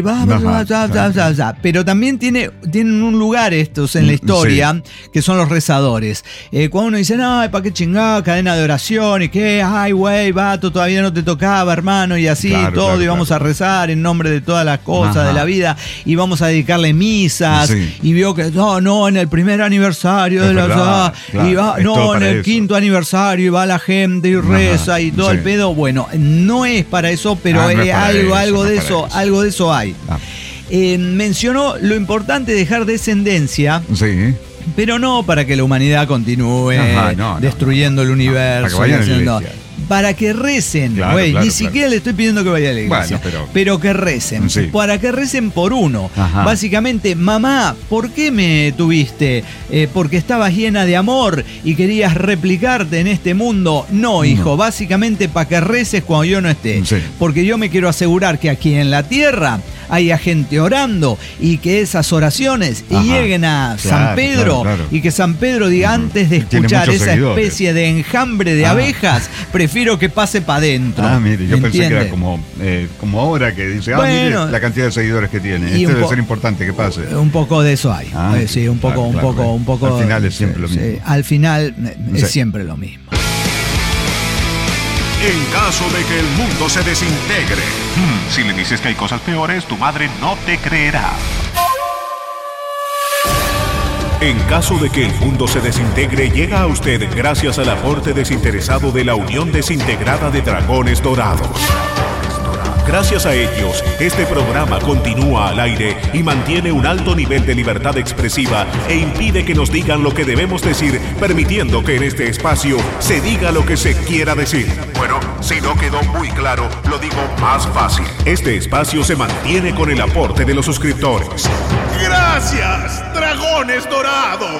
C: va. Pero también tienen un lugar estos en la historia, que son los rezadores. Cuando uno dice, no, ¿para qué chingada? Cadena de oración y qué, ay, güey, vato, todavía no te tocaba, hermano, y así,
D: Claro,
C: todo,
D: claro,
C: y vamos a rezar en nombre de todas las cosas
D: Ajá.
C: de la vida, y vamos a dedicarle misas,
D: Sí.
C: y vio que, no, en el primer aniversario
D: Es
C: de la...
D: verdad, claro,
C: y va,
D: es todo
C: en
D: para
C: el
D: eso.
C: quinto aniversario, y va la gente y reza, y todo
D: sí.
C: el pedo. Bueno, no es para eso, pero
D: No es para eso,
C: algo
D: no
C: de
D: es para
C: eso,
D: eso.
C: algo de eso hay. Mencionó lo importante de dejar descendencia,
D: Sí.
C: pero no para que la humanidad continúe
D: Ajá, no,
C: destruyendo el universo.
D: para que vayan a la
C: haciendo-
D: iglesia.
C: para que recen,
D: Claro,
C: güey.
D: claro,
C: Ni
D: claro.
C: siquiera le estoy pidiendo que vaya a la iglesia.
D: Bueno,
C: pero que recen.
D: Sí.
C: Para que recen por uno.
D: Ajá.
C: Básicamente, mamá, ¿por qué me tuviste? ¿Porque estabas llena de amor y querías replicarte en este mundo? No, hijo. Básicamente para que reces cuando yo no esté.
D: Sí.
C: Porque yo me quiero asegurar que aquí en la tierra haya gente orando y que esas oraciones
D: Ajá.
C: lleguen a San
D: Claro,
C: Pedro
D: claro.
C: y que San Pedro diga, antes de
D: Tiene
C: escuchar
D: muchos
C: esa
D: seguidores.
C: especie de enjambre de abejas, prefiero que pase para adentro.
D: Mire, yo pensé que
C: ¿Entiende?
D: era como ahora que dice,
C: Bueno,
D: mire la cantidad de seguidores que tiene.
C: y
D: Esto
C: un
D: debe
C: po-
D: ser importante que pase.
C: Un poco de eso hay. Sí, un poco,
D: claro.
C: un poco.
D: Al final es siempre lo mismo.
C: Al final es
D: Sí.
C: siempre lo mismo.
A: En caso de que el mundo se desintegre. Si le dices que hay cosas peores, tu madre no te creerá. En caso de que el mundo se desintegre, llega a usted gracias al aporte desinteresado de la Unión Desintegrada de Dragones Dorados. Gracias a ellos, este programa continúa al aire y mantiene un alto nivel de libertad expresiva e impide que nos digan lo que debemos decir, permitiendo que en este espacio se diga lo que se quiera decir. Bueno, si no quedó muy claro, lo digo más fácil. Este espacio se mantiene con el aporte de los suscriptores. ¡Gracias, Dragones Dorados!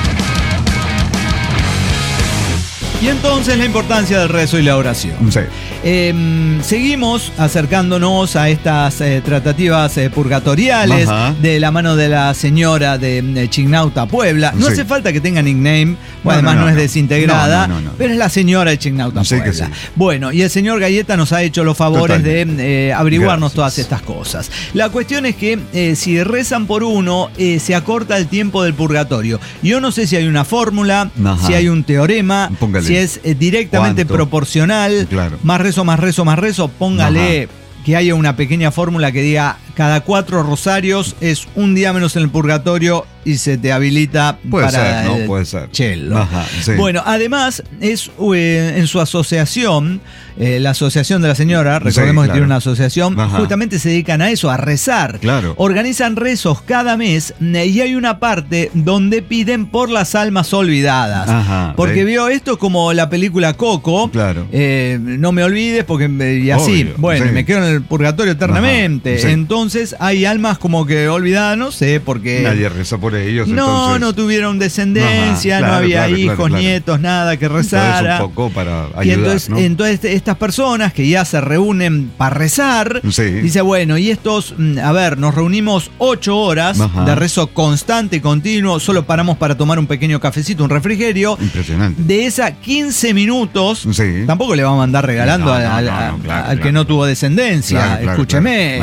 C: Y entonces la importancia del rezo y la oración.
D: Sí.
C: Seguimos acercándonos a estas tratativas purgatoriales de la mano de la señora de Chignauta, Puebla. No hace falta que tenga nickname, además no es desintegrada, pero es la señora de Chignauta, Puebla. Que sí. Bueno, y el señor Galleta nos ha hecho los favores de averiguarnos todas estas cosas. La cuestión es que si rezan por uno, se acorta el tiempo del purgatorio. Yo no sé si hay una fórmula, si hay un teorema, si es directamente proporcional, más rezo, más rezo, más rezo, póngale que haya una pequeña fórmula que diga cada 4 rosarios es un día menos en el purgatorio y se te habilita para el chelo. Bueno, además es en su asociación, la asociación de la señora, recordemos que tiene una asociación, justamente se dedican a eso, a rezar. Organizan rezos cada mes y hay una parte donde piden por las almas olvidadas. Porque vio esto como la película Coco. No me olvides porque y así. Obvio, bueno, me quedo en el purgatorio eternamente. Entonces hay almas como que olvidadas, no sé, porque
D: nadie reza por ellos.
C: No tuvieron descendencia, no había hijos, nietos, nada que rezara.
D: Entonces un poco para ayudar,
C: y entonces estas personas que ya se reúnen para rezar, dice, bueno, y estos, nos reunimos 8 horas de rezo constante y continuo, solo paramos para tomar un pequeño cafecito, un refrigerio.
D: Impresionante.
C: De esas 15 minutos, tampoco le vamos a andar regalando al que no tuvo descendencia. Escúcheme.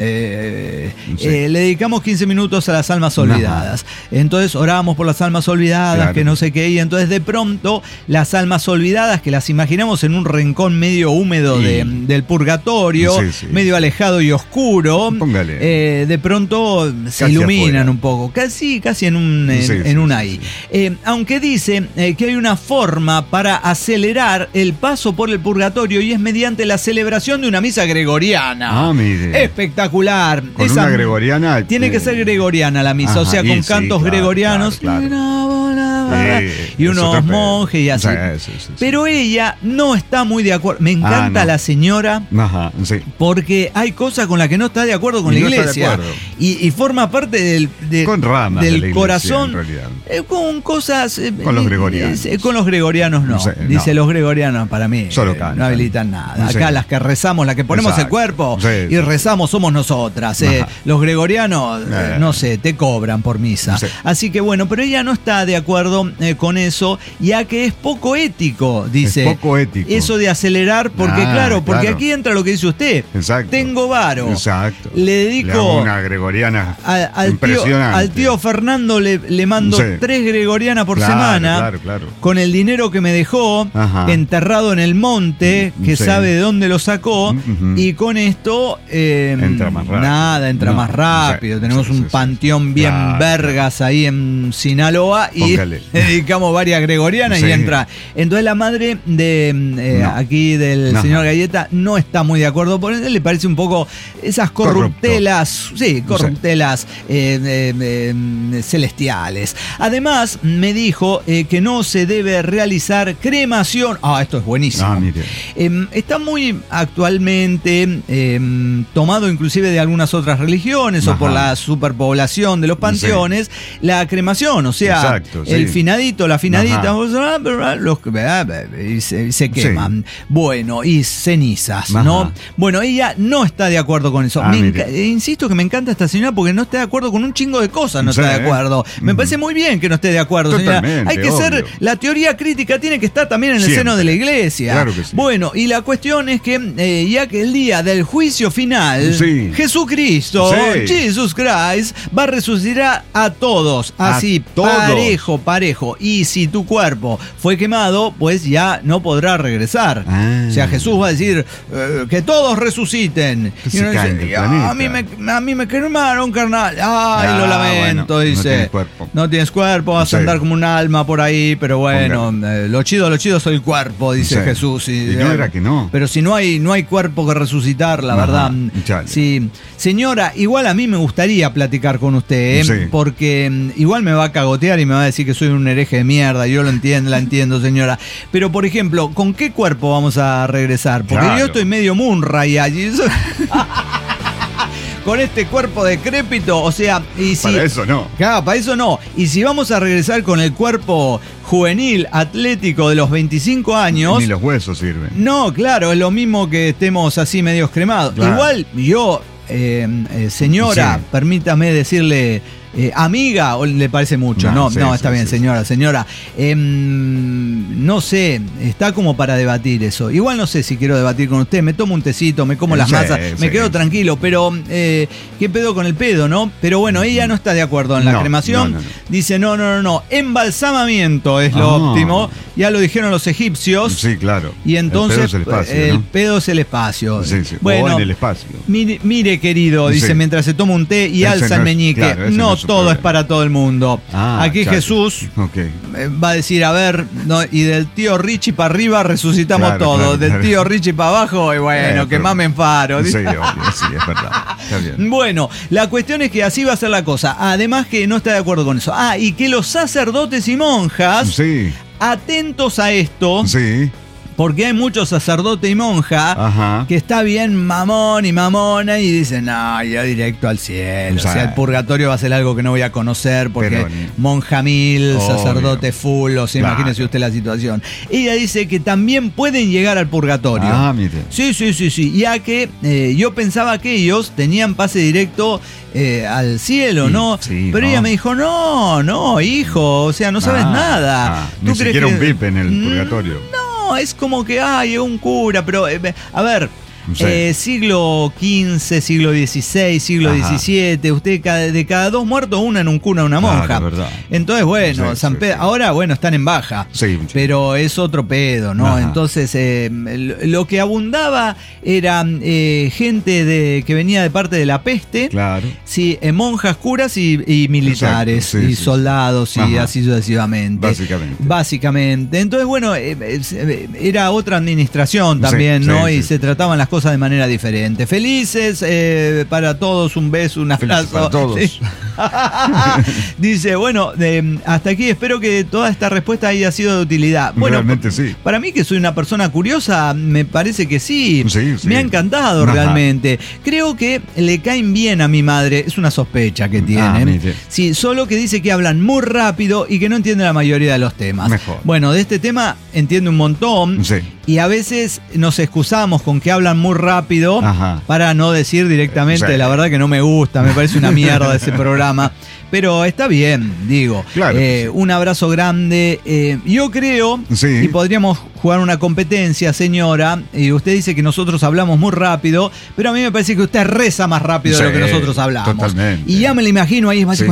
C: Le dedicamos 15 minutos a las almas olvidadas. Entonces oramos por las almas olvidadas, que no sé qué, y entonces de pronto las almas olvidadas, que las imaginamos en un rincón medio húmedo del purgatorio, medio alejado y oscuro, de pronto se iluminan un poco, casi en un ahí. Aunque dice que hay una forma para acelerar el paso por el purgatorio y es mediante la celebración de una misa gregoriana. Espectacular.
D: Con una gregoriana.
C: Tiene que ser gregoriana la misa, o sea, con cantos gregorianos. Y unos monjes y así. Pero ella no está muy de acuerdo. Me encanta la señora porque hay cosas con las que no está de acuerdo con la iglesia. Y forma parte del corazón. Con cosas.
D: Con los gregorianos.
C: Con los gregorianos no. Dice los gregorianos para mí no habilitan nada. Acá las que rezamos, las que ponemos el cuerpo y rezamos somos nosotras. Los gregorianos, no sé, te cobran por misa. Así que bueno, pero ella no está de acuerdo con eso, ya que es poco ético, dice.
D: Es poco ético.
C: Eso de acelerar, porque porque aquí entra lo que dice usted. Tengo varo. Le dedico
D: una gregoriana
C: impresionante. Al tío Fernando le mando 3 gregorianas por semana. Con el dinero que me dejó, enterrado en el monte, que sabe de dónde lo sacó, y con esto
D: entra más rápido.
C: Entra más rápido. Tenemos un panteón bien vergas ahí en Sinaloa y le dedicamos varias gregorianas y entra. Entonces la madre de aquí del señor Galleta no está muy de acuerdo, por eso le parece un poco esas corruptelas, corruptelas celestiales. Además me dijo que no se debe realizar cremación. Esto es buenísimo. Está muy actualmente tomado inclusive de algunas otras religiones o por la superpoblación de los panteones, la cremación, o sea, el finadito, la finadita, y se queman. Bueno, y cenizas, ¿no? Bueno, ella no está de acuerdo con eso. Insisto que me encanta esta señora porque no está de acuerdo con un chingo de cosas, no está de acuerdo. Me parece muy bien que no esté de acuerdo, señora. Hay que ser, la teoría crítica tiene que estar también en el seno de la iglesia.
D: Claro que sí.
C: Bueno, y la cuestión es que ya que el día del juicio final, Jesucristo, Jesus Christ, va a resucitar a todos, así, parejo. Y si tu cuerpo fue quemado, pues ya no podrá regresar. O sea, Jesús va a decir que todos resuciten. Y uno dice, a mí me quemaron, carnal. Lo lamento, bueno, dice. No tienes cuerpo, vas a andar como un alma por ahí, pero bueno, lo chido soy el cuerpo, dice Jesús.
D: Y no era que no.
C: Pero si no hay cuerpo que resucitar, la verdad. Sí. Señora, igual a mí me gustaría platicar con usted, porque igual me va a cagotear y me va a decir que soy un hereje de mierda. Yo la entiendo, señora. Pero, por ejemplo, ¿con qué cuerpo vamos a regresar? Porque yo estoy medio Munray allí. Con este cuerpo decrépito, o sea, y si...
D: Para eso no.
C: Claro, para eso no. Y si vamos a regresar con el cuerpo juvenil atlético de los 25 años.
D: Ni los huesos sirven.
C: No, claro, es lo mismo que estemos así medios cremados.
D: Claro.
C: Igual yo, señora,
D: Sí.
C: permítame decirle... amiga, ¿o le parece mucho? No,
D: Sí,
C: está
D: sí,
C: bien,
D: sí.
C: señora. No sé, está como para debatir eso. Igual no sé si quiero debatir con usted. Me tomo un tecito, me como las
D: Sí,
C: masas, me
D: sí.
C: quedo tranquilo. Pero, ¿qué pedo con el pedo, no? Pero bueno, ella no está de acuerdo en la
D: No,
C: cremación.
D: no.
C: Dice, no. Embalsamamiento es lo óptimo. Ya lo dijeron los egipcios.
D: Sí, claro.
C: Y entonces
D: el pedo es el espacio,
C: el
D: ¿no?
C: pedo es el espacio.
D: Sí, sí.
C: Bueno,
D: O en el espacio.
C: Mire, querido, dice
D: Sí.
C: mientras se toma un té y
D: Ese
C: alza
D: no
C: el
D: es-
C: meñique.
D: claro, ese
C: No
D: no es su
C: todo
D: problema.
C: es para todo el mundo. Aquí
D: chato.
C: Jesús
D: Ok.
C: va a decir, a ver, no, y del tío Richie para arriba resucitamos
D: Claro,
C: todo.
D: claro,
C: del
D: claro.
C: tío Richie para abajo, y bueno, que
D: pero-
C: mamen faro.
D: Sí, obvio, sí, es verdad. Está bien.
C: Bueno, la cuestión es que así va a ser la cosa. Además que no está de acuerdo con eso. Y que los sacerdotes y monjas,
D: Sí,
C: atentos a esto,
D: sí.
C: porque hay muchos sacerdotes y monjas
D: Ajá.
C: que está bien mamón y mamona y dicen, no, yo directo al cielo.
D: O sea,
C: el purgatorio va a ser algo que no voy a conocer porque
D: pero-
C: monja mil,
D: Obvio.
C: sacerdote full, o sea,
D: Claro.
C: imagínese usted la situación. Ella dice que también pueden llegar al purgatorio.
D: Mire.
C: Sí. Ya que yo pensaba que ellos tenían pase directo al cielo,
D: Sí,
C: ¿no?
D: sí,
C: Pero
D: no.
C: ella me dijo, no, hijo, o sea, no sabes nada.
D: Ni
C: ¿Tú crees
D: siquiera
C: que-
D: un VIP en el
C: Mm,
D: purgatorio.
C: No, es como que, es un cura, pero, a ver,
D: Sí.
C: siglo XV, siglo XVI, siglo
D: Ajá.
C: XVII, usted de cada dos muertos, una en un cura, una monja.
D: Claro, verdad.
C: Entonces, bueno,
D: Sí,
C: San
D: sí,
C: Pedro,
D: sí.
C: ahora, bueno, están en baja.
D: Sí.
C: Pero es otro pedo, ¿no?
D: Ajá.
C: Entonces, lo que abundaba era gente que venía de parte de la peste.
D: Claro.
C: Sí, monjas, curas y militares,
D: Exacto, sí,
C: y
D: sí,
C: soldados,
D: sí.
C: y
D: Ajá.
C: así sucesivamente. Básicamente. Entonces, bueno, era otra administración también,
D: Sí,
C: ¿no?
D: sí,
C: Y
D: sí.
C: se trataban las cosas de manera diferente. Felices para todos, un beso, un abrazo.
D: Felices para todos.
C: Sí. Dice, bueno, hasta aquí espero que toda esta respuesta haya sido de utilidad. Bueno,
D: Realmente sí.
C: para mí que soy una persona curiosa, me parece que sí.
D: Sí, sí.
C: Me ha encantado
D: Ajá.
C: realmente. Creo que le caen bien a mi madre. Es una sospecha que tiene.
D: mire.
C: Sí, solo que dice que hablan muy rápido y que no entiende la mayoría de los temas.
D: Mejor.
C: Bueno, de este tema entiende un montón.
D: Sí.
C: Y a veces nos excusamos con que hablan muy rápido
D: Ajá.
C: para no decir directamente,
D: Sí.
C: la verdad que no me gusta, me parece una mierda ese programa. Pero está bien, digo.
D: Claro que sí.
C: Un abrazo grande. Yo creo,
D: Sí.
C: y podríamos jugar una competencia, señora, y usted dice que nosotros hablamos muy rápido, pero a mí me parece que usted reza más rápido de lo que
D: Sí,
C: nosotros hablamos.
D: totalmente.
C: Y ya me lo imagino ahí.
D: Sí,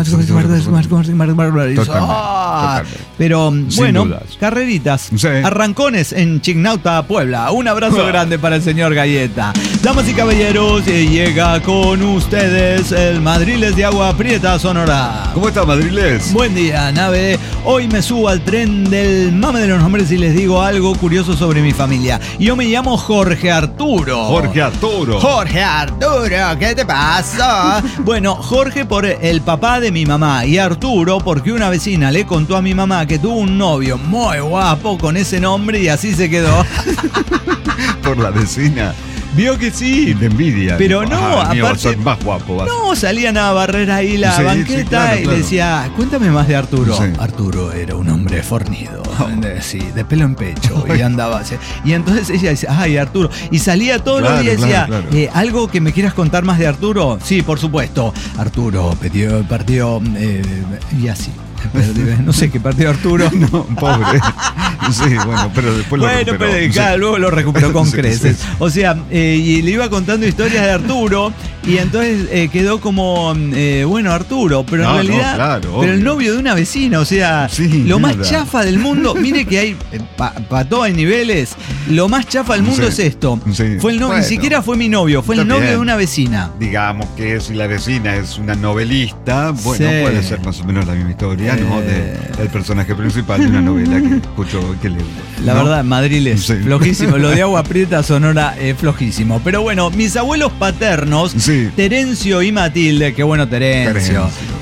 D: Totalmente.
C: Pero
D: Sin
C: bueno,
D: dudas.
C: carreritas,
D: Sí.
C: arrancones en Chignauta, Puebla. Un abrazo
D: Ah.
C: grande para el señor Galleta. Damas y caballeros, llega con ustedes el Madriles de Agua Prieta Sonora.
D: ¿Cómo está, Madriles?
C: Buen día, nave. Hoy me subo al tren del mame de los nombres y les digo algo curioso sobre mi familia. Yo me llamo Jorge Arturo.
D: Jorge Arturo.
C: Jorge Arturo, ¿qué te pasa? Bueno, Jorge por el papá de mi mamá y Arturo porque una vecina le contó a mi mamá que tuvo un novio muy guapo con ese nombre y así se quedó.
D: Por la vecina.
C: Vio que sí.
D: Y de envidia.
C: Pero
D: Digo,
C: no,
D: el mío va a
C: aparte-
D: ser más guapo. va a ser.
C: No, salían a barrer ahí la
D: Sí,
C: banqueta
D: sí, claro,
C: y
D: claro.
C: le decía, cuéntame más de Arturo.
D: Sí.
C: Arturo era un hombre fornido, sí, de pelo en pecho, y andaba así. Y entonces ella dice, ay, Arturo. Y salía todos los
D: Claro,
C: días y decía,
D: claro, claro.
C: ¿algo que me quieras contar más de Arturo? Sí, por supuesto. Arturo partió, y así. No sé qué partió Arturo.
D: No, pobre. Sí, bueno, pero después lo
C: Bueno,
D: recuperó.
C: pero
D: Sí.
C: claro, luego lo recuperó con
D: Sí,
C: creces.
D: sí.
C: O sea, y le iba contando historias de Arturo y entonces quedó como, bueno, Arturo, pero en
D: No,
C: realidad,
D: no, claro,
C: pero el
D: obvio.
C: novio de una vecina, o sea,
D: Sí,
C: lo más
D: nada.
C: chafa del mundo, mire que hay, para todo hay niveles, lo más chafa del mundo
D: Sí,
C: es esto.
D: sí.
C: Fue el novio,
D: Bueno,
C: ni siquiera fue mi novio, fue el
D: está
C: novio
D: bien.
C: de una vecina.
D: Digamos que si la vecina es una novelista, bueno,
C: Sí.
D: puede ser más o menos la misma historia, ¿no? Del personaje principal de una novela que escucho que le.
C: La
D: ¿no?
C: verdad, Madrid es
D: Sí.
C: flojísimo. Lo de Agua Prieta Sonora es flojísimo. Pero bueno, mis abuelos paternos,
D: Sí.
C: Terencio y Matilde, qué bueno Terencio.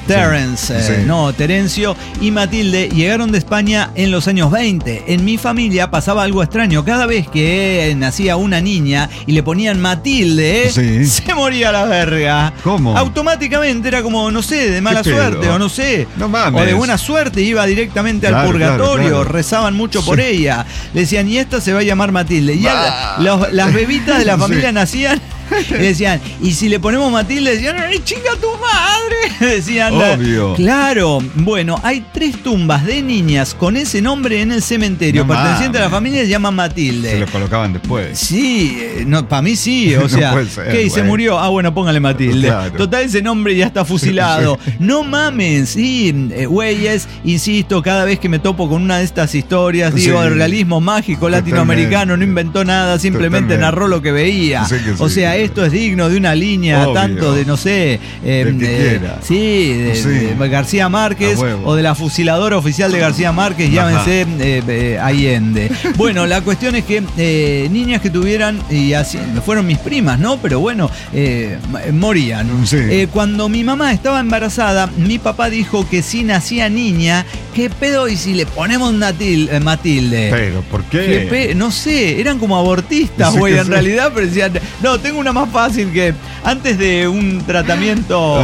C: Terence, Terencio y Matilde llegaron de España en los años 20. En mi familia pasaba algo extraño. Cada vez que nacía una niña y le ponían Matilde, se moría la verga.
D: ¿Cómo?
C: Automáticamente era como, no sé, de mala suerte o no sé.
D: No mames.
C: O de buena suerte, iba directamente al purgatorio. Claro. Rezaban mucho por ella. Le decían, y esta se va a llamar Matilde. Y las bebitas de la familia nacían. Y decían, y si le ponemos Matilde, decían, ¡ay, chinga tu madre! Decían,
D: obvio.
C: Claro, bueno, hay 3 tumbas de niñas con ese nombre en el cementerio, perteneciente a la familia, se llaman Matilde.
D: Se lo colocaban después.
C: Sí, para mí sí, o sea, no ser, ¿qué? ¿Se murió? Ah, bueno, póngale Matilde. Claro. Total, ese nombre ya está fusilado. No mamen, sí, güeyes, insisto, cada vez que me topo con una de estas historias, digo, el realismo mágico latinoamericano no inventó nada, simplemente narró lo que veía. O sea, esto es digno de una línea, tanto de, no sé, de García Márquez o de la fusiladora oficial de García Márquez, llámense Allende. Bueno, la cuestión es que niñas que tuvieran, y así fueron mis primas, ¿no? Pero bueno, morían. Cuando mi mamá estaba embarazada, mi papá dijo que si nacía niña, ¿qué pedo? Y si le ponemos Matilde.
D: ¿Pero por qué?
C: No sé, eran como abortistas, güey, en realidad, pero decían, no, tengo una más fácil que antes de un tratamiento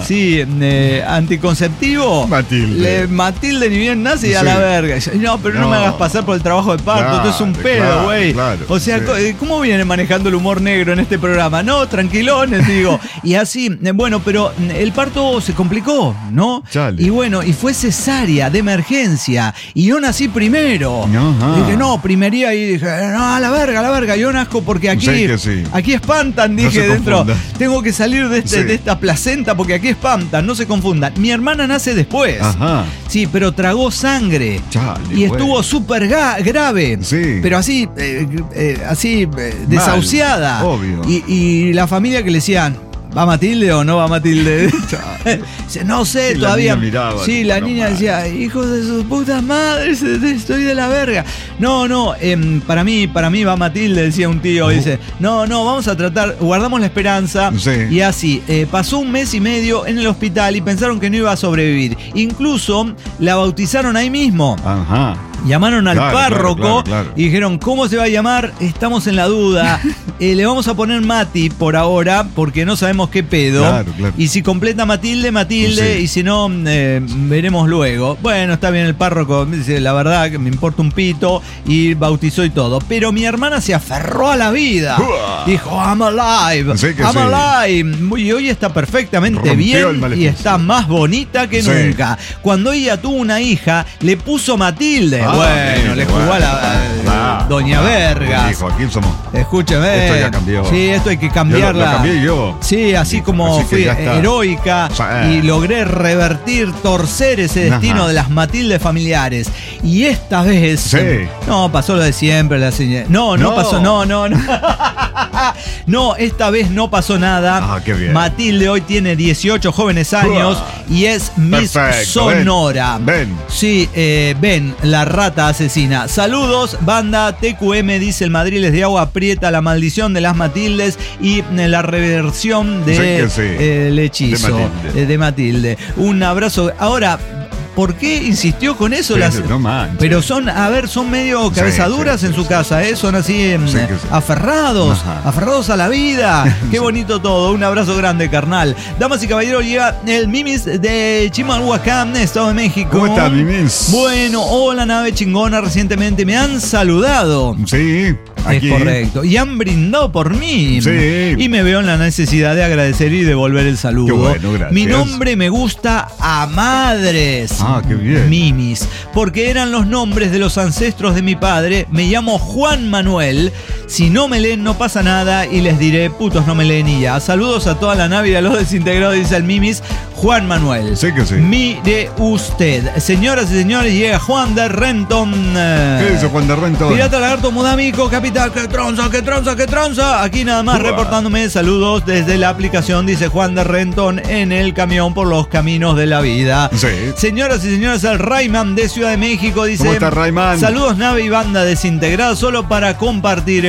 C: anticonceptivo, Matilde ni bien nace y a la verga. No, pero no me hagas pasar por el trabajo de parto, esto es un pedo, güey. O sea, ¿cómo vienen manejando el humor negro en este programa? No, tranquilones, digo. Y así, bueno, pero el parto se complicó, ¿no?
D: Chale.
C: Y bueno, y fue cesárea de emergencia. Y yo nací primero. Dije, no, primería, y dije, no, a la verga, yo nazco porque aquí espantan, dije dentro. Tengo que salir de esta placenta porque aquí espantan, no se confundan. Mi hermana nace después. Sí, pero tragó sangre.
D: Chale,
C: y estuvo súper grave. Pero así, desahuciada.
D: Obvio.
C: Y la familia que le decían, ¿va Matilde o no va Matilde? No sé, todavía. La niña decía, hijos de sus putas madres, estoy de la verga. No, para mí va Matilde, decía un tío. Dice, no, vamos a tratar, guardamos la esperanza. Y así, pasó 1 mes y medio en el hospital y pensaron que no iba a sobrevivir. Incluso la bautizaron ahí mismo. Llamaron al párroco y dijeron, ¿cómo se va a llamar? Estamos en la duda. Le vamos a poner Mati por ahora, porque no sabemos qué pedo. Y si completa Matilde, y si no, veremos luego. Bueno, está bien, el párroco dice, la verdad que me importa un pito, y bautizó y todo. Pero mi hermana se aferró a la vida. Dijo, I'm alive. I'm alive. Y hoy está perfectamente bien y está más bonita que nunca. Cuando ella tuvo una hija, le puso Matilde. Bueno, le jugó a la Doña Vergas.
D: Dijo, aquí somos.
C: Escúchame.
D: Esto ya cambió.
C: Sí, esto hay que cambiarla.
D: Lo cambié yo.
C: Sí, así como fui heroica y logré revertir, torcer ese destino de las Matildes familiares. Y esta vez no pasó lo de siempre, la señora. No pasó, no. No, esta vez no pasó nada.
D: Qué bien.
C: Matilde hoy tiene 18 jóvenes años y es Miss Sonora.
D: Ven.
C: Sí, ven, la rata asesina. Saludos, banda TQM, dice el Madriles de Agua Prieta, la maldición de las Matildes y la reversión del hechizo de Matilde. Un abrazo. Ahora, ¿por qué insistió con eso? Pero son medio cabezaduras en su casa, ¿eh? Son así aferrados a la vida. Qué bonito todo. Un abrazo grande, carnal. Damas y caballeros, llega el Mimis de Chimalhuacán, Estado de México.
D: ¿Cómo está, Mimis?
C: Bueno, hola, nave chingona. Recientemente me han saludado.
D: Sí. Aquí.
C: Es correcto. Y han brindado por mí.
D: Sí.
C: Y me veo en la necesidad de agradecer y devolver el saludo.
D: Qué bueno, gracias.
C: Mi nombre me gusta a madres.
D: Qué bien.
C: Mimis. Porque eran los nombres de los ancestros de mi padre. Me llamo Juan Manuel. Si no me leen, no pasa nada. Y les diré, putos, no me leen y ya. Saludos a toda la nave y a los desintegrados, dice el Mimis. Juan Manuel.
D: Sí que sí.
C: Mire usted. Señoras y señores, llega Juan de Renton.
D: ¿Qué dice Juan de Renton?
C: Pirata Lagarto Mudamico, capitán. ¡Qué tronza! Aquí nada más reportándome. Saludos desde la aplicación, dice Juan de Renton, en el camión por los caminos de la vida.
D: Sí.
C: Señoras y señores, el Rayman de Ciudad de México dice:
D: ¿cómo está, Rayman?
C: Saludos, nave y banda desintegrada, solo para compartir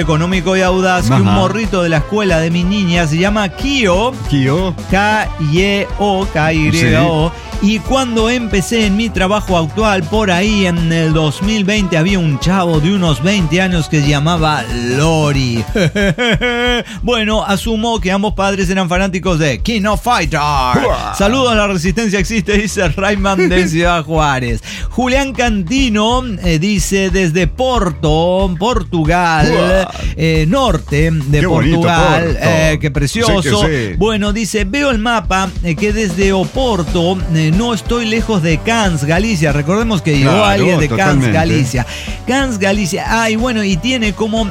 C: económico y audaz que un morrito de la escuela de mi niña se llama Kyo. K-Y-O, K-Y-O. Y cuando empecé en mi trabajo actual, por ahí en el 2020, había un chavo de unos 20 años que se llamaba Lori. Bueno, asumo que ambos padres eran fanáticos de King of Fighters. Saludos a la resistencia existe, dice Rayman de Ciudad Juárez. Julián Cantino dice desde Porto, Portugal, norte de
D: qué
C: Portugal. Qué precioso.
D: Sí que sí.
C: Bueno, dice, veo el mapa que desde Oporto no estoy lejos de Cannes, Galicia. Recordemos que llegó alguien de Cannes, Galicia. Cannes, Galicia. Y bueno, y tiene como...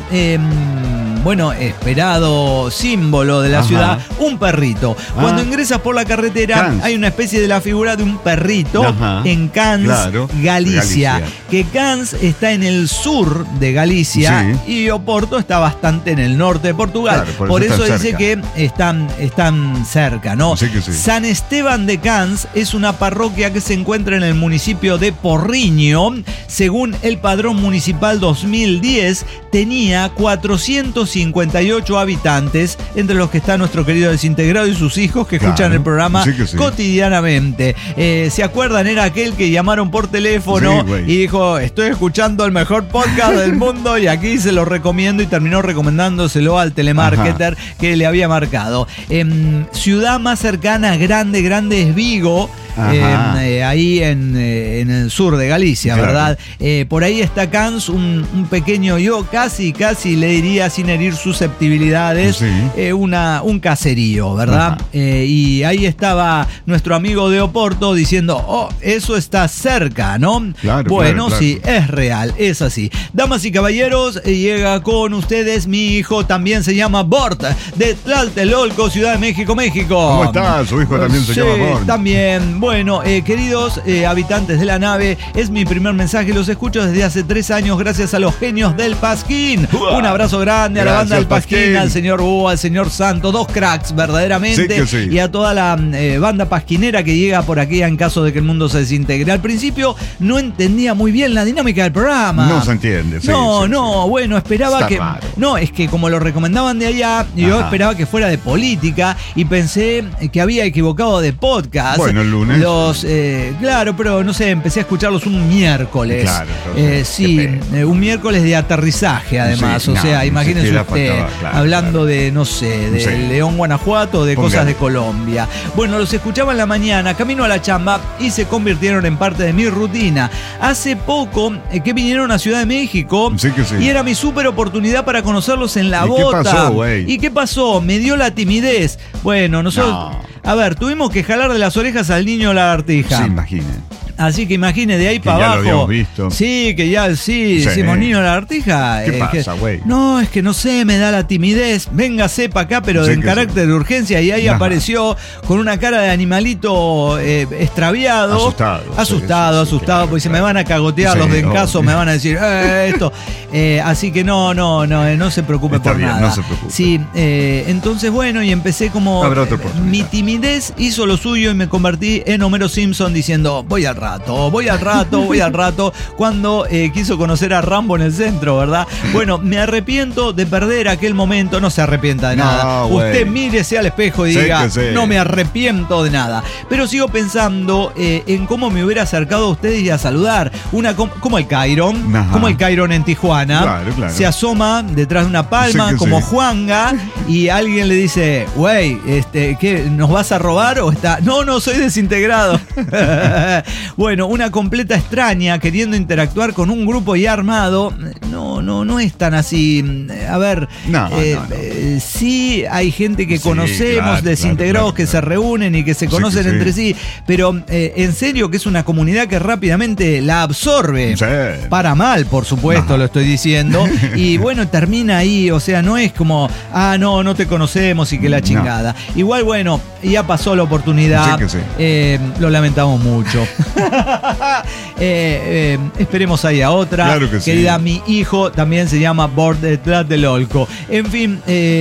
C: esperado símbolo de la ciudad, un perrito. Cuando ingresas por la carretera, Cannes. Hay una especie de la figura de un perrito en Cannes, Galicia. Que Cannes está en el sur de Galicia y Oporto está bastante en el norte de Portugal. Claro, por eso dice cerca. Que están cerca, ¿no? Sí. San Esteban de Cannes es una parroquia que se encuentra en el municipio de Porriño. Según el padrón municipal 2010, tenía 458 habitantes, entre los que está nuestro querido Desintegrado y sus hijos que escuchan el programa cotidianamente. ¿Se acuerdan? Era aquel que llamaron por teléfono y dijo, estoy escuchando el mejor podcast del mundo y aquí se lo recomiendo, y terminó recomendándoselo al telemarketer que le había marcado. Ciudad más cercana, grande es Vigo. Ahí en el sur de Galicia, ¿verdad? Por ahí está Cannes, un pequeño, yo casi le diría, sin herir susceptibilidades, un caserío, ¿verdad? Y ahí estaba nuestro amigo de Oporto diciendo, eso está cerca, ¿no? Claro. Sí, es real, es así. Damas y caballeros, llega con ustedes mi hijo, también se llama Bort, de Tlatelolco, Ciudad de México, México.
D: ¿Cómo estás? Su hijo también se llama Bort.
C: También. Bueno, queridos habitantes de la nave, es mi primer mensaje, los escucho desde hace 3 años gracias a los genios del Pasquín. Un abrazo grande a la banda del Pasquín, al señor Búho, al señor Santo, 2 cracks verdaderamente, y a toda la banda pasquinera que llega por aquí en caso de que el mundo se desintegre. Al principio no entendía muy bien la dinámica del programa.
D: No se entiende.
C: Bueno, esperaba está que... Raro. No, es que como lo recomendaban de allá, yo esperaba que fuera de política y pensé que había equivocado de podcast.
D: Bueno, el lunes.
C: Claro, pero no sé, empecé a escucharlos un miércoles. Claro, un miércoles de aterrizaje, además. Imagínense usted, hablando de, no sé, de León, Guanajuato, de cosas de Colombia. Bueno, los escuchaba en la mañana, camino a la chamba, y se convirtieron en parte de mi rutina. Hace poco que vinieron a Ciudad de México, y era mi súper oportunidad para conocerlos en la bota.
D: ¿Qué pasó, güey?
C: ¿Y qué pasó? Me dio la timidez. Bueno, nosotros... A ver, tuvimos que jalar de las orejas al niño lagartija.
D: Sí, imaginen.
C: Así que imagine, de ahí para abajo.
D: Ya lo habíamos visto.
C: Sí, que ya decimos niño lagartija.
D: ¿Qué pasa, güey?
C: No, es que no sé, me da la timidez. Véngase para acá, pero en carácter de urgencia. Y ahí apareció con una cara de animalito extraviado. Asustado, porque se me van a cagotear los de en caso, me van a decir esto. Así que no se preocupe por nada.
D: No se preocupe.
C: Sí, entonces bueno, y empecé como...
D: Habrá otra oportunidad.
C: Mi timidez hizo lo suyo y me convertí en Homero Simpson diciendo, voy al rato, cuando quiso conocer a Rambo en el centro, ¿verdad? Bueno, me arrepiento de perder aquel momento. No se arrepienta de nada. Usted mírese al espejo y diga, no me arrepiento de nada. Pero sigo pensando en cómo me hubiera acercado a ustedes y a saludar. Como el Cairon en Tijuana. Claro. Se asoma detrás de una palma como Juanga y alguien le dice, güey, ¿qué? ¿Nos vas a robar o está? No, soy desintegrado. Bueno, una completa extraña queriendo interactuar con un grupo ya armado, no es tan así. A ver, sí hay gente que conocemos, desintegrados, que se reúnen y que se conocen entre sí, pero en serio que es una comunidad que rápidamente la absorbe. Para mal, por supuesto, lo estoy diciendo. Y bueno, termina ahí, o sea, no es como, no te conocemos y que la chingada. Igual, bueno, ya pasó la oportunidad. Lo lamentamos mucho. Esperemos ahí a otra.
D: Claro que sí.
C: Querida, mi hijo también se llama Bordetlatelolco. En fin,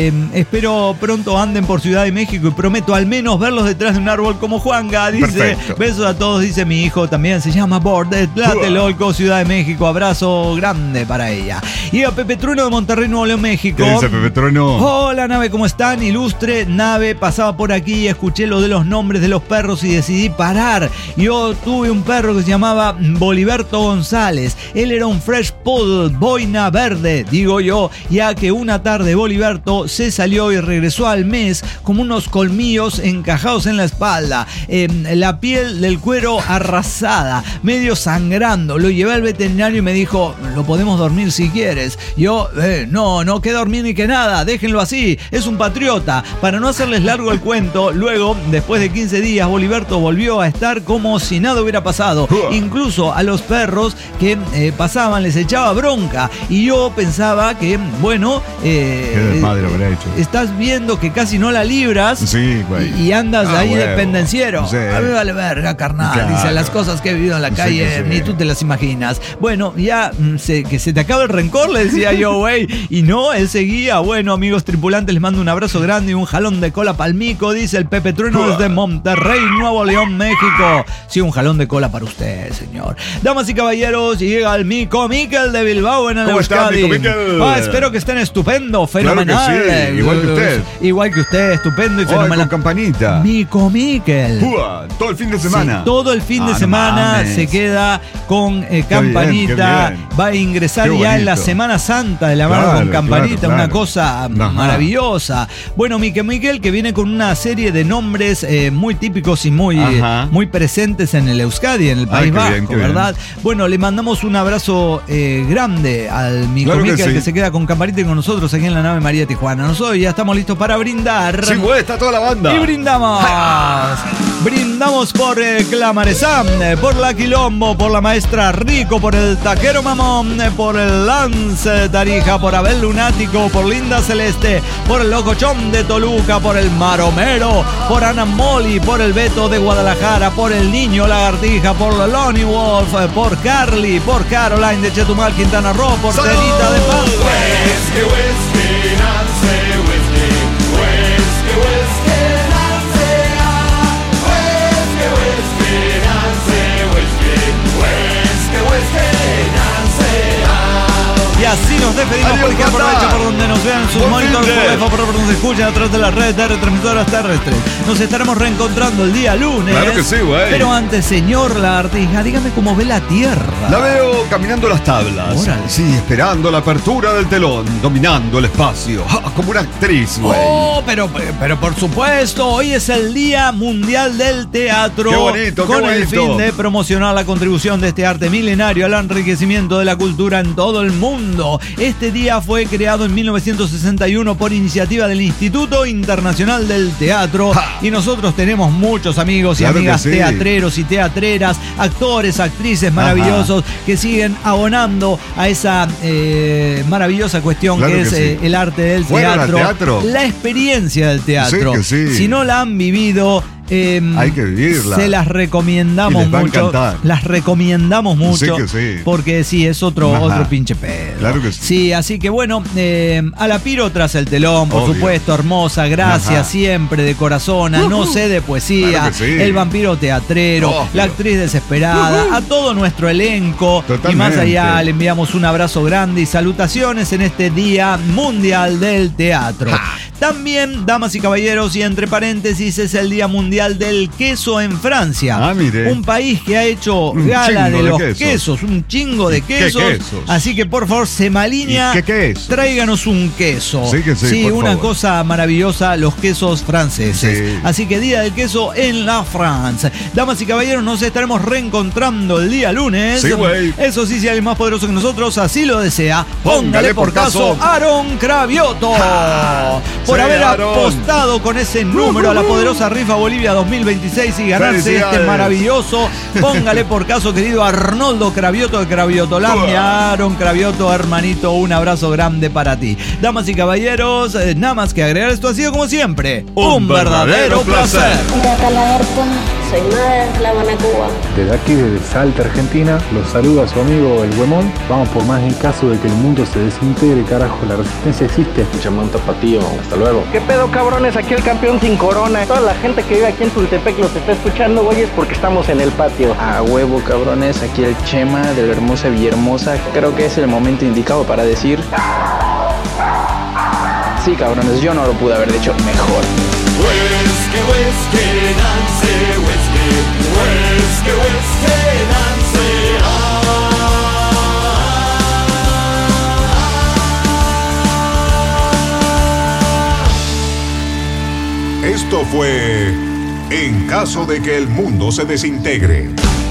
C: espero pronto anden por Ciudad de México y prometo al menos verlos detrás de un árbol como Juanga. Dice,
D: perfecto.
C: Besos a todos, dice mi hijo, también se llama Bordetlatelolco, Ciudad de México. Abrazo grande para ella. Y a Pepe Trueno de Monterrey, Nuevo León, México.
D: ¿Qué dice Pepe Trueno?
C: Hola, Nave, ¿cómo están? Ilustre Nave, pasaba por aquí y escuché lo de los nombres de los perros y decidí parar. Yo tuve un perro que se llamaba Boliberto González. Él era un fresh poodle, boina verde, digo yo, ya que una tarde Boliberto se salió y regresó al mes como unos colmillos encajados en la espalda, la piel del cuero arrasada, medio sangrando. Lo llevé al veterinario y me dijo, lo podemos dormir si quieres. Yo, no que dormir ni que nada, déjenlo así, es un patriota. Para no hacerles largo el cuento, luego, después de 15 días, Boliberto volvió a estar como si nada hubiera pasado. Incluso a los perros que pasaban les echaba bronca. Y yo pensaba que, bueno,
D: qué desmadre habrá hecho.
C: Estás viendo que casi no la libras.
D: Sí, güey.
C: Y andas ahí
D: huevo.
C: de pendenciero.
D: Sí.
C: A mí vale verga, carnal.
D: Claro.
C: Dice, las cosas que he vivido en la calle,
D: que sí.
C: ni tú te las imaginas. Bueno, ya que se te acaba el rencor, le decía yo, güey. Y no, él seguía. Bueno, amigos tripulantes, les mando un abrazo grande y un jalón de cola palmico, dice el Pepe Trueno desde Monterrey, Nuevo León, México. Sí, un jalón de cola para usted, señor. Damas y caballeros, llega el Mico Miquel de Bilbao en el
D: ¿Cómo está,
C: Euskadi.
D: Mico Miquel?
C: Espero que estén estupendo, fenomenal.
D: Claro que sí, igual que usted.
C: Igual que usted, estupendo y
D: Hoy
C: fenomenal.
D: con campanita.
C: Mico Miquel.
D: Todo el fin de semana.
C: Sí, todo el fin de
D: no
C: semana
D: mames.
C: se queda con campanita.
D: Qué bien.
C: Va a ingresar
D: Qué
C: ya en la
D: bonito.
C: Semana Santa de la mano
D: Claro,
C: con campanita,
D: claro.
C: una cosa maravillosa. Bueno, Miquel, que viene con una serie de nombres muy típicos y muy presentes en el Euskadi, en el País Vasco,
D: qué
C: ¿verdad?
D: bien.
C: Bueno, le mandamos un abrazo grande al Mico
D: Claro que
C: Miquel, que
D: sí.
C: se queda con campanita y con nosotros aquí en la nave María Tijuana. Nosotros ya estamos listos para brindar.
D: Sí, güey, está toda la banda.
C: Y brindamos. Brindamos por Clamaresán, por la Quilombo, por la Maestra Rico, por el Taquero Mamón, por el Lance Tarija, por Abel Lunático, por Linda Celeste, por el Locochón de Toluca, por el Maromero, por Ana Moli, por el Beto de Guadalajara, por el Niño Lagartija, por Lonnie Wolf, por Carly, por Caroline de Chetumal, Quintana Roo, por
D: ¡Salud!
C: Terita de Paz. Y así nos despedimos.
D: Adiós,
C: Porque aprovecho
D: banda.
C: por donde nos vean sus
D: Buen
C: monitores,
D: fin de.
C: por donde nos escuchan a través de las redes de retransmisoras terrestres. Nos estaremos reencontrando el día lunes.
D: Claro que sí, güey.
C: Pero antes, señor Lagartija, dígame cómo ve la Tierra.
D: La veo caminando las tablas.
C: Órale.
D: Sí, esperando la apertura del telón, dominando el espacio. Como una actriz, güey.
C: Oh, pero por supuesto, hoy es el Día Mundial del Teatro.
D: Qué bonito, qué
C: con el
D: bonito.
C: fin de promocionar la contribución de este arte milenario al enriquecimiento de la cultura en todo el mundo. Este día fue creado en 1961 por iniciativa del Instituto Internacional del Teatro. Y nosotros tenemos muchos amigos y
D: Claro que
C: amigas
D: sí.
C: teatreros y teatreras, actores, actrices maravillosos que siguen abonando a esa maravillosa cuestión
D: Claro
C: que
D: que
C: es
D: sí.
C: el arte del
D: ¿Fueron al
C: teatro,
D: teatro?
C: la experiencia del teatro.
D: Sí que sí.
C: Si no la han vivido,
D: hay que vivirla.
C: Se las recomendamos
D: Y les va a
C: mucho.
D: encantar.
C: Las recomendamos mucho.
D: Sí que sí.
C: Porque sí, es otro pinche pedo.
D: Claro que sí.
C: Sí, así que bueno, a la Piro tras el telón, por
D: Obvio.
C: supuesto, hermosa, gracias
D: Ajá.
C: siempre de corazón, a No sé de poesía,
D: Claro que sí.
C: el vampiro teatrero,
D: Obvio.
C: la actriz desesperada, a todo nuestro elenco.
D: Totalmente.
C: Y más allá le enviamos un abrazo grande y salutaciones en este Día Mundial del Teatro. También, damas y caballeros, y entre paréntesis, es el Día Mundial del Queso en Francia.
D: Ah, mire.
C: Un país que ha hecho
D: Un
C: gala
D: chingo
C: de
D: de
C: los
D: quesos.
C: quesos, un chingo de
D: ¿Qué
C: quesos.
D: quesos?
C: Así que por favor, Semalinea,
D: ¿Y qué queso?
C: tráiganos un queso.
D: Sí que sí, por
C: una
D: favor.
C: cosa maravillosa, los quesos franceses.
D: Sí.
C: Así que Día del Queso en la France. Damas y caballeros, nos estaremos reencontrando el día lunes.
D: Sí, güey.
C: Eso sí, si alguien más poderoso que nosotros así lo desea, póngale por caso Aaron Cravioto. Por
D: Sí,
C: haber
D: Aaron.
C: apostado con ese número a la poderosa rifa Bolivia 2026 y ganarse
D: Felicidades.
C: este maravilloso. Póngale por caso, querido Arnoldo Cravioto de Craviotolandia. Aaron Cravioto, hermanito, un abrazo grande para ti. Damas y caballeros, nada más que agregar, esto ha sido como siempre un verdadero placer.
B: Mira, Calaberto, Aymara, La Habana, Cuba.
E: Desde aquí, desde Salta, Argentina, los saluda su amigo El Huemón. Vamos por más en caso de que el mundo se desintegre, carajo, la resistencia existe.
F: Llamón tapatío, hasta luego.
G: ¿Qué pedo, cabrones? Aquí el campeón sin corona. Toda la gente que vive aquí en Tultepec los está escuchando, güey, es porque estamos en el patio.
H: A huevo, cabrones, aquí el Chema de la hermosa Villahermosa. Creo que es el momento indicado para decir... Sí, cabrones, yo no lo pude haber dicho mejor.
I: Whisky, whisky, Nancy, whisky, whisky, whisky, Nancy.
A: Esto fue En caso de que el mundo se desintegre.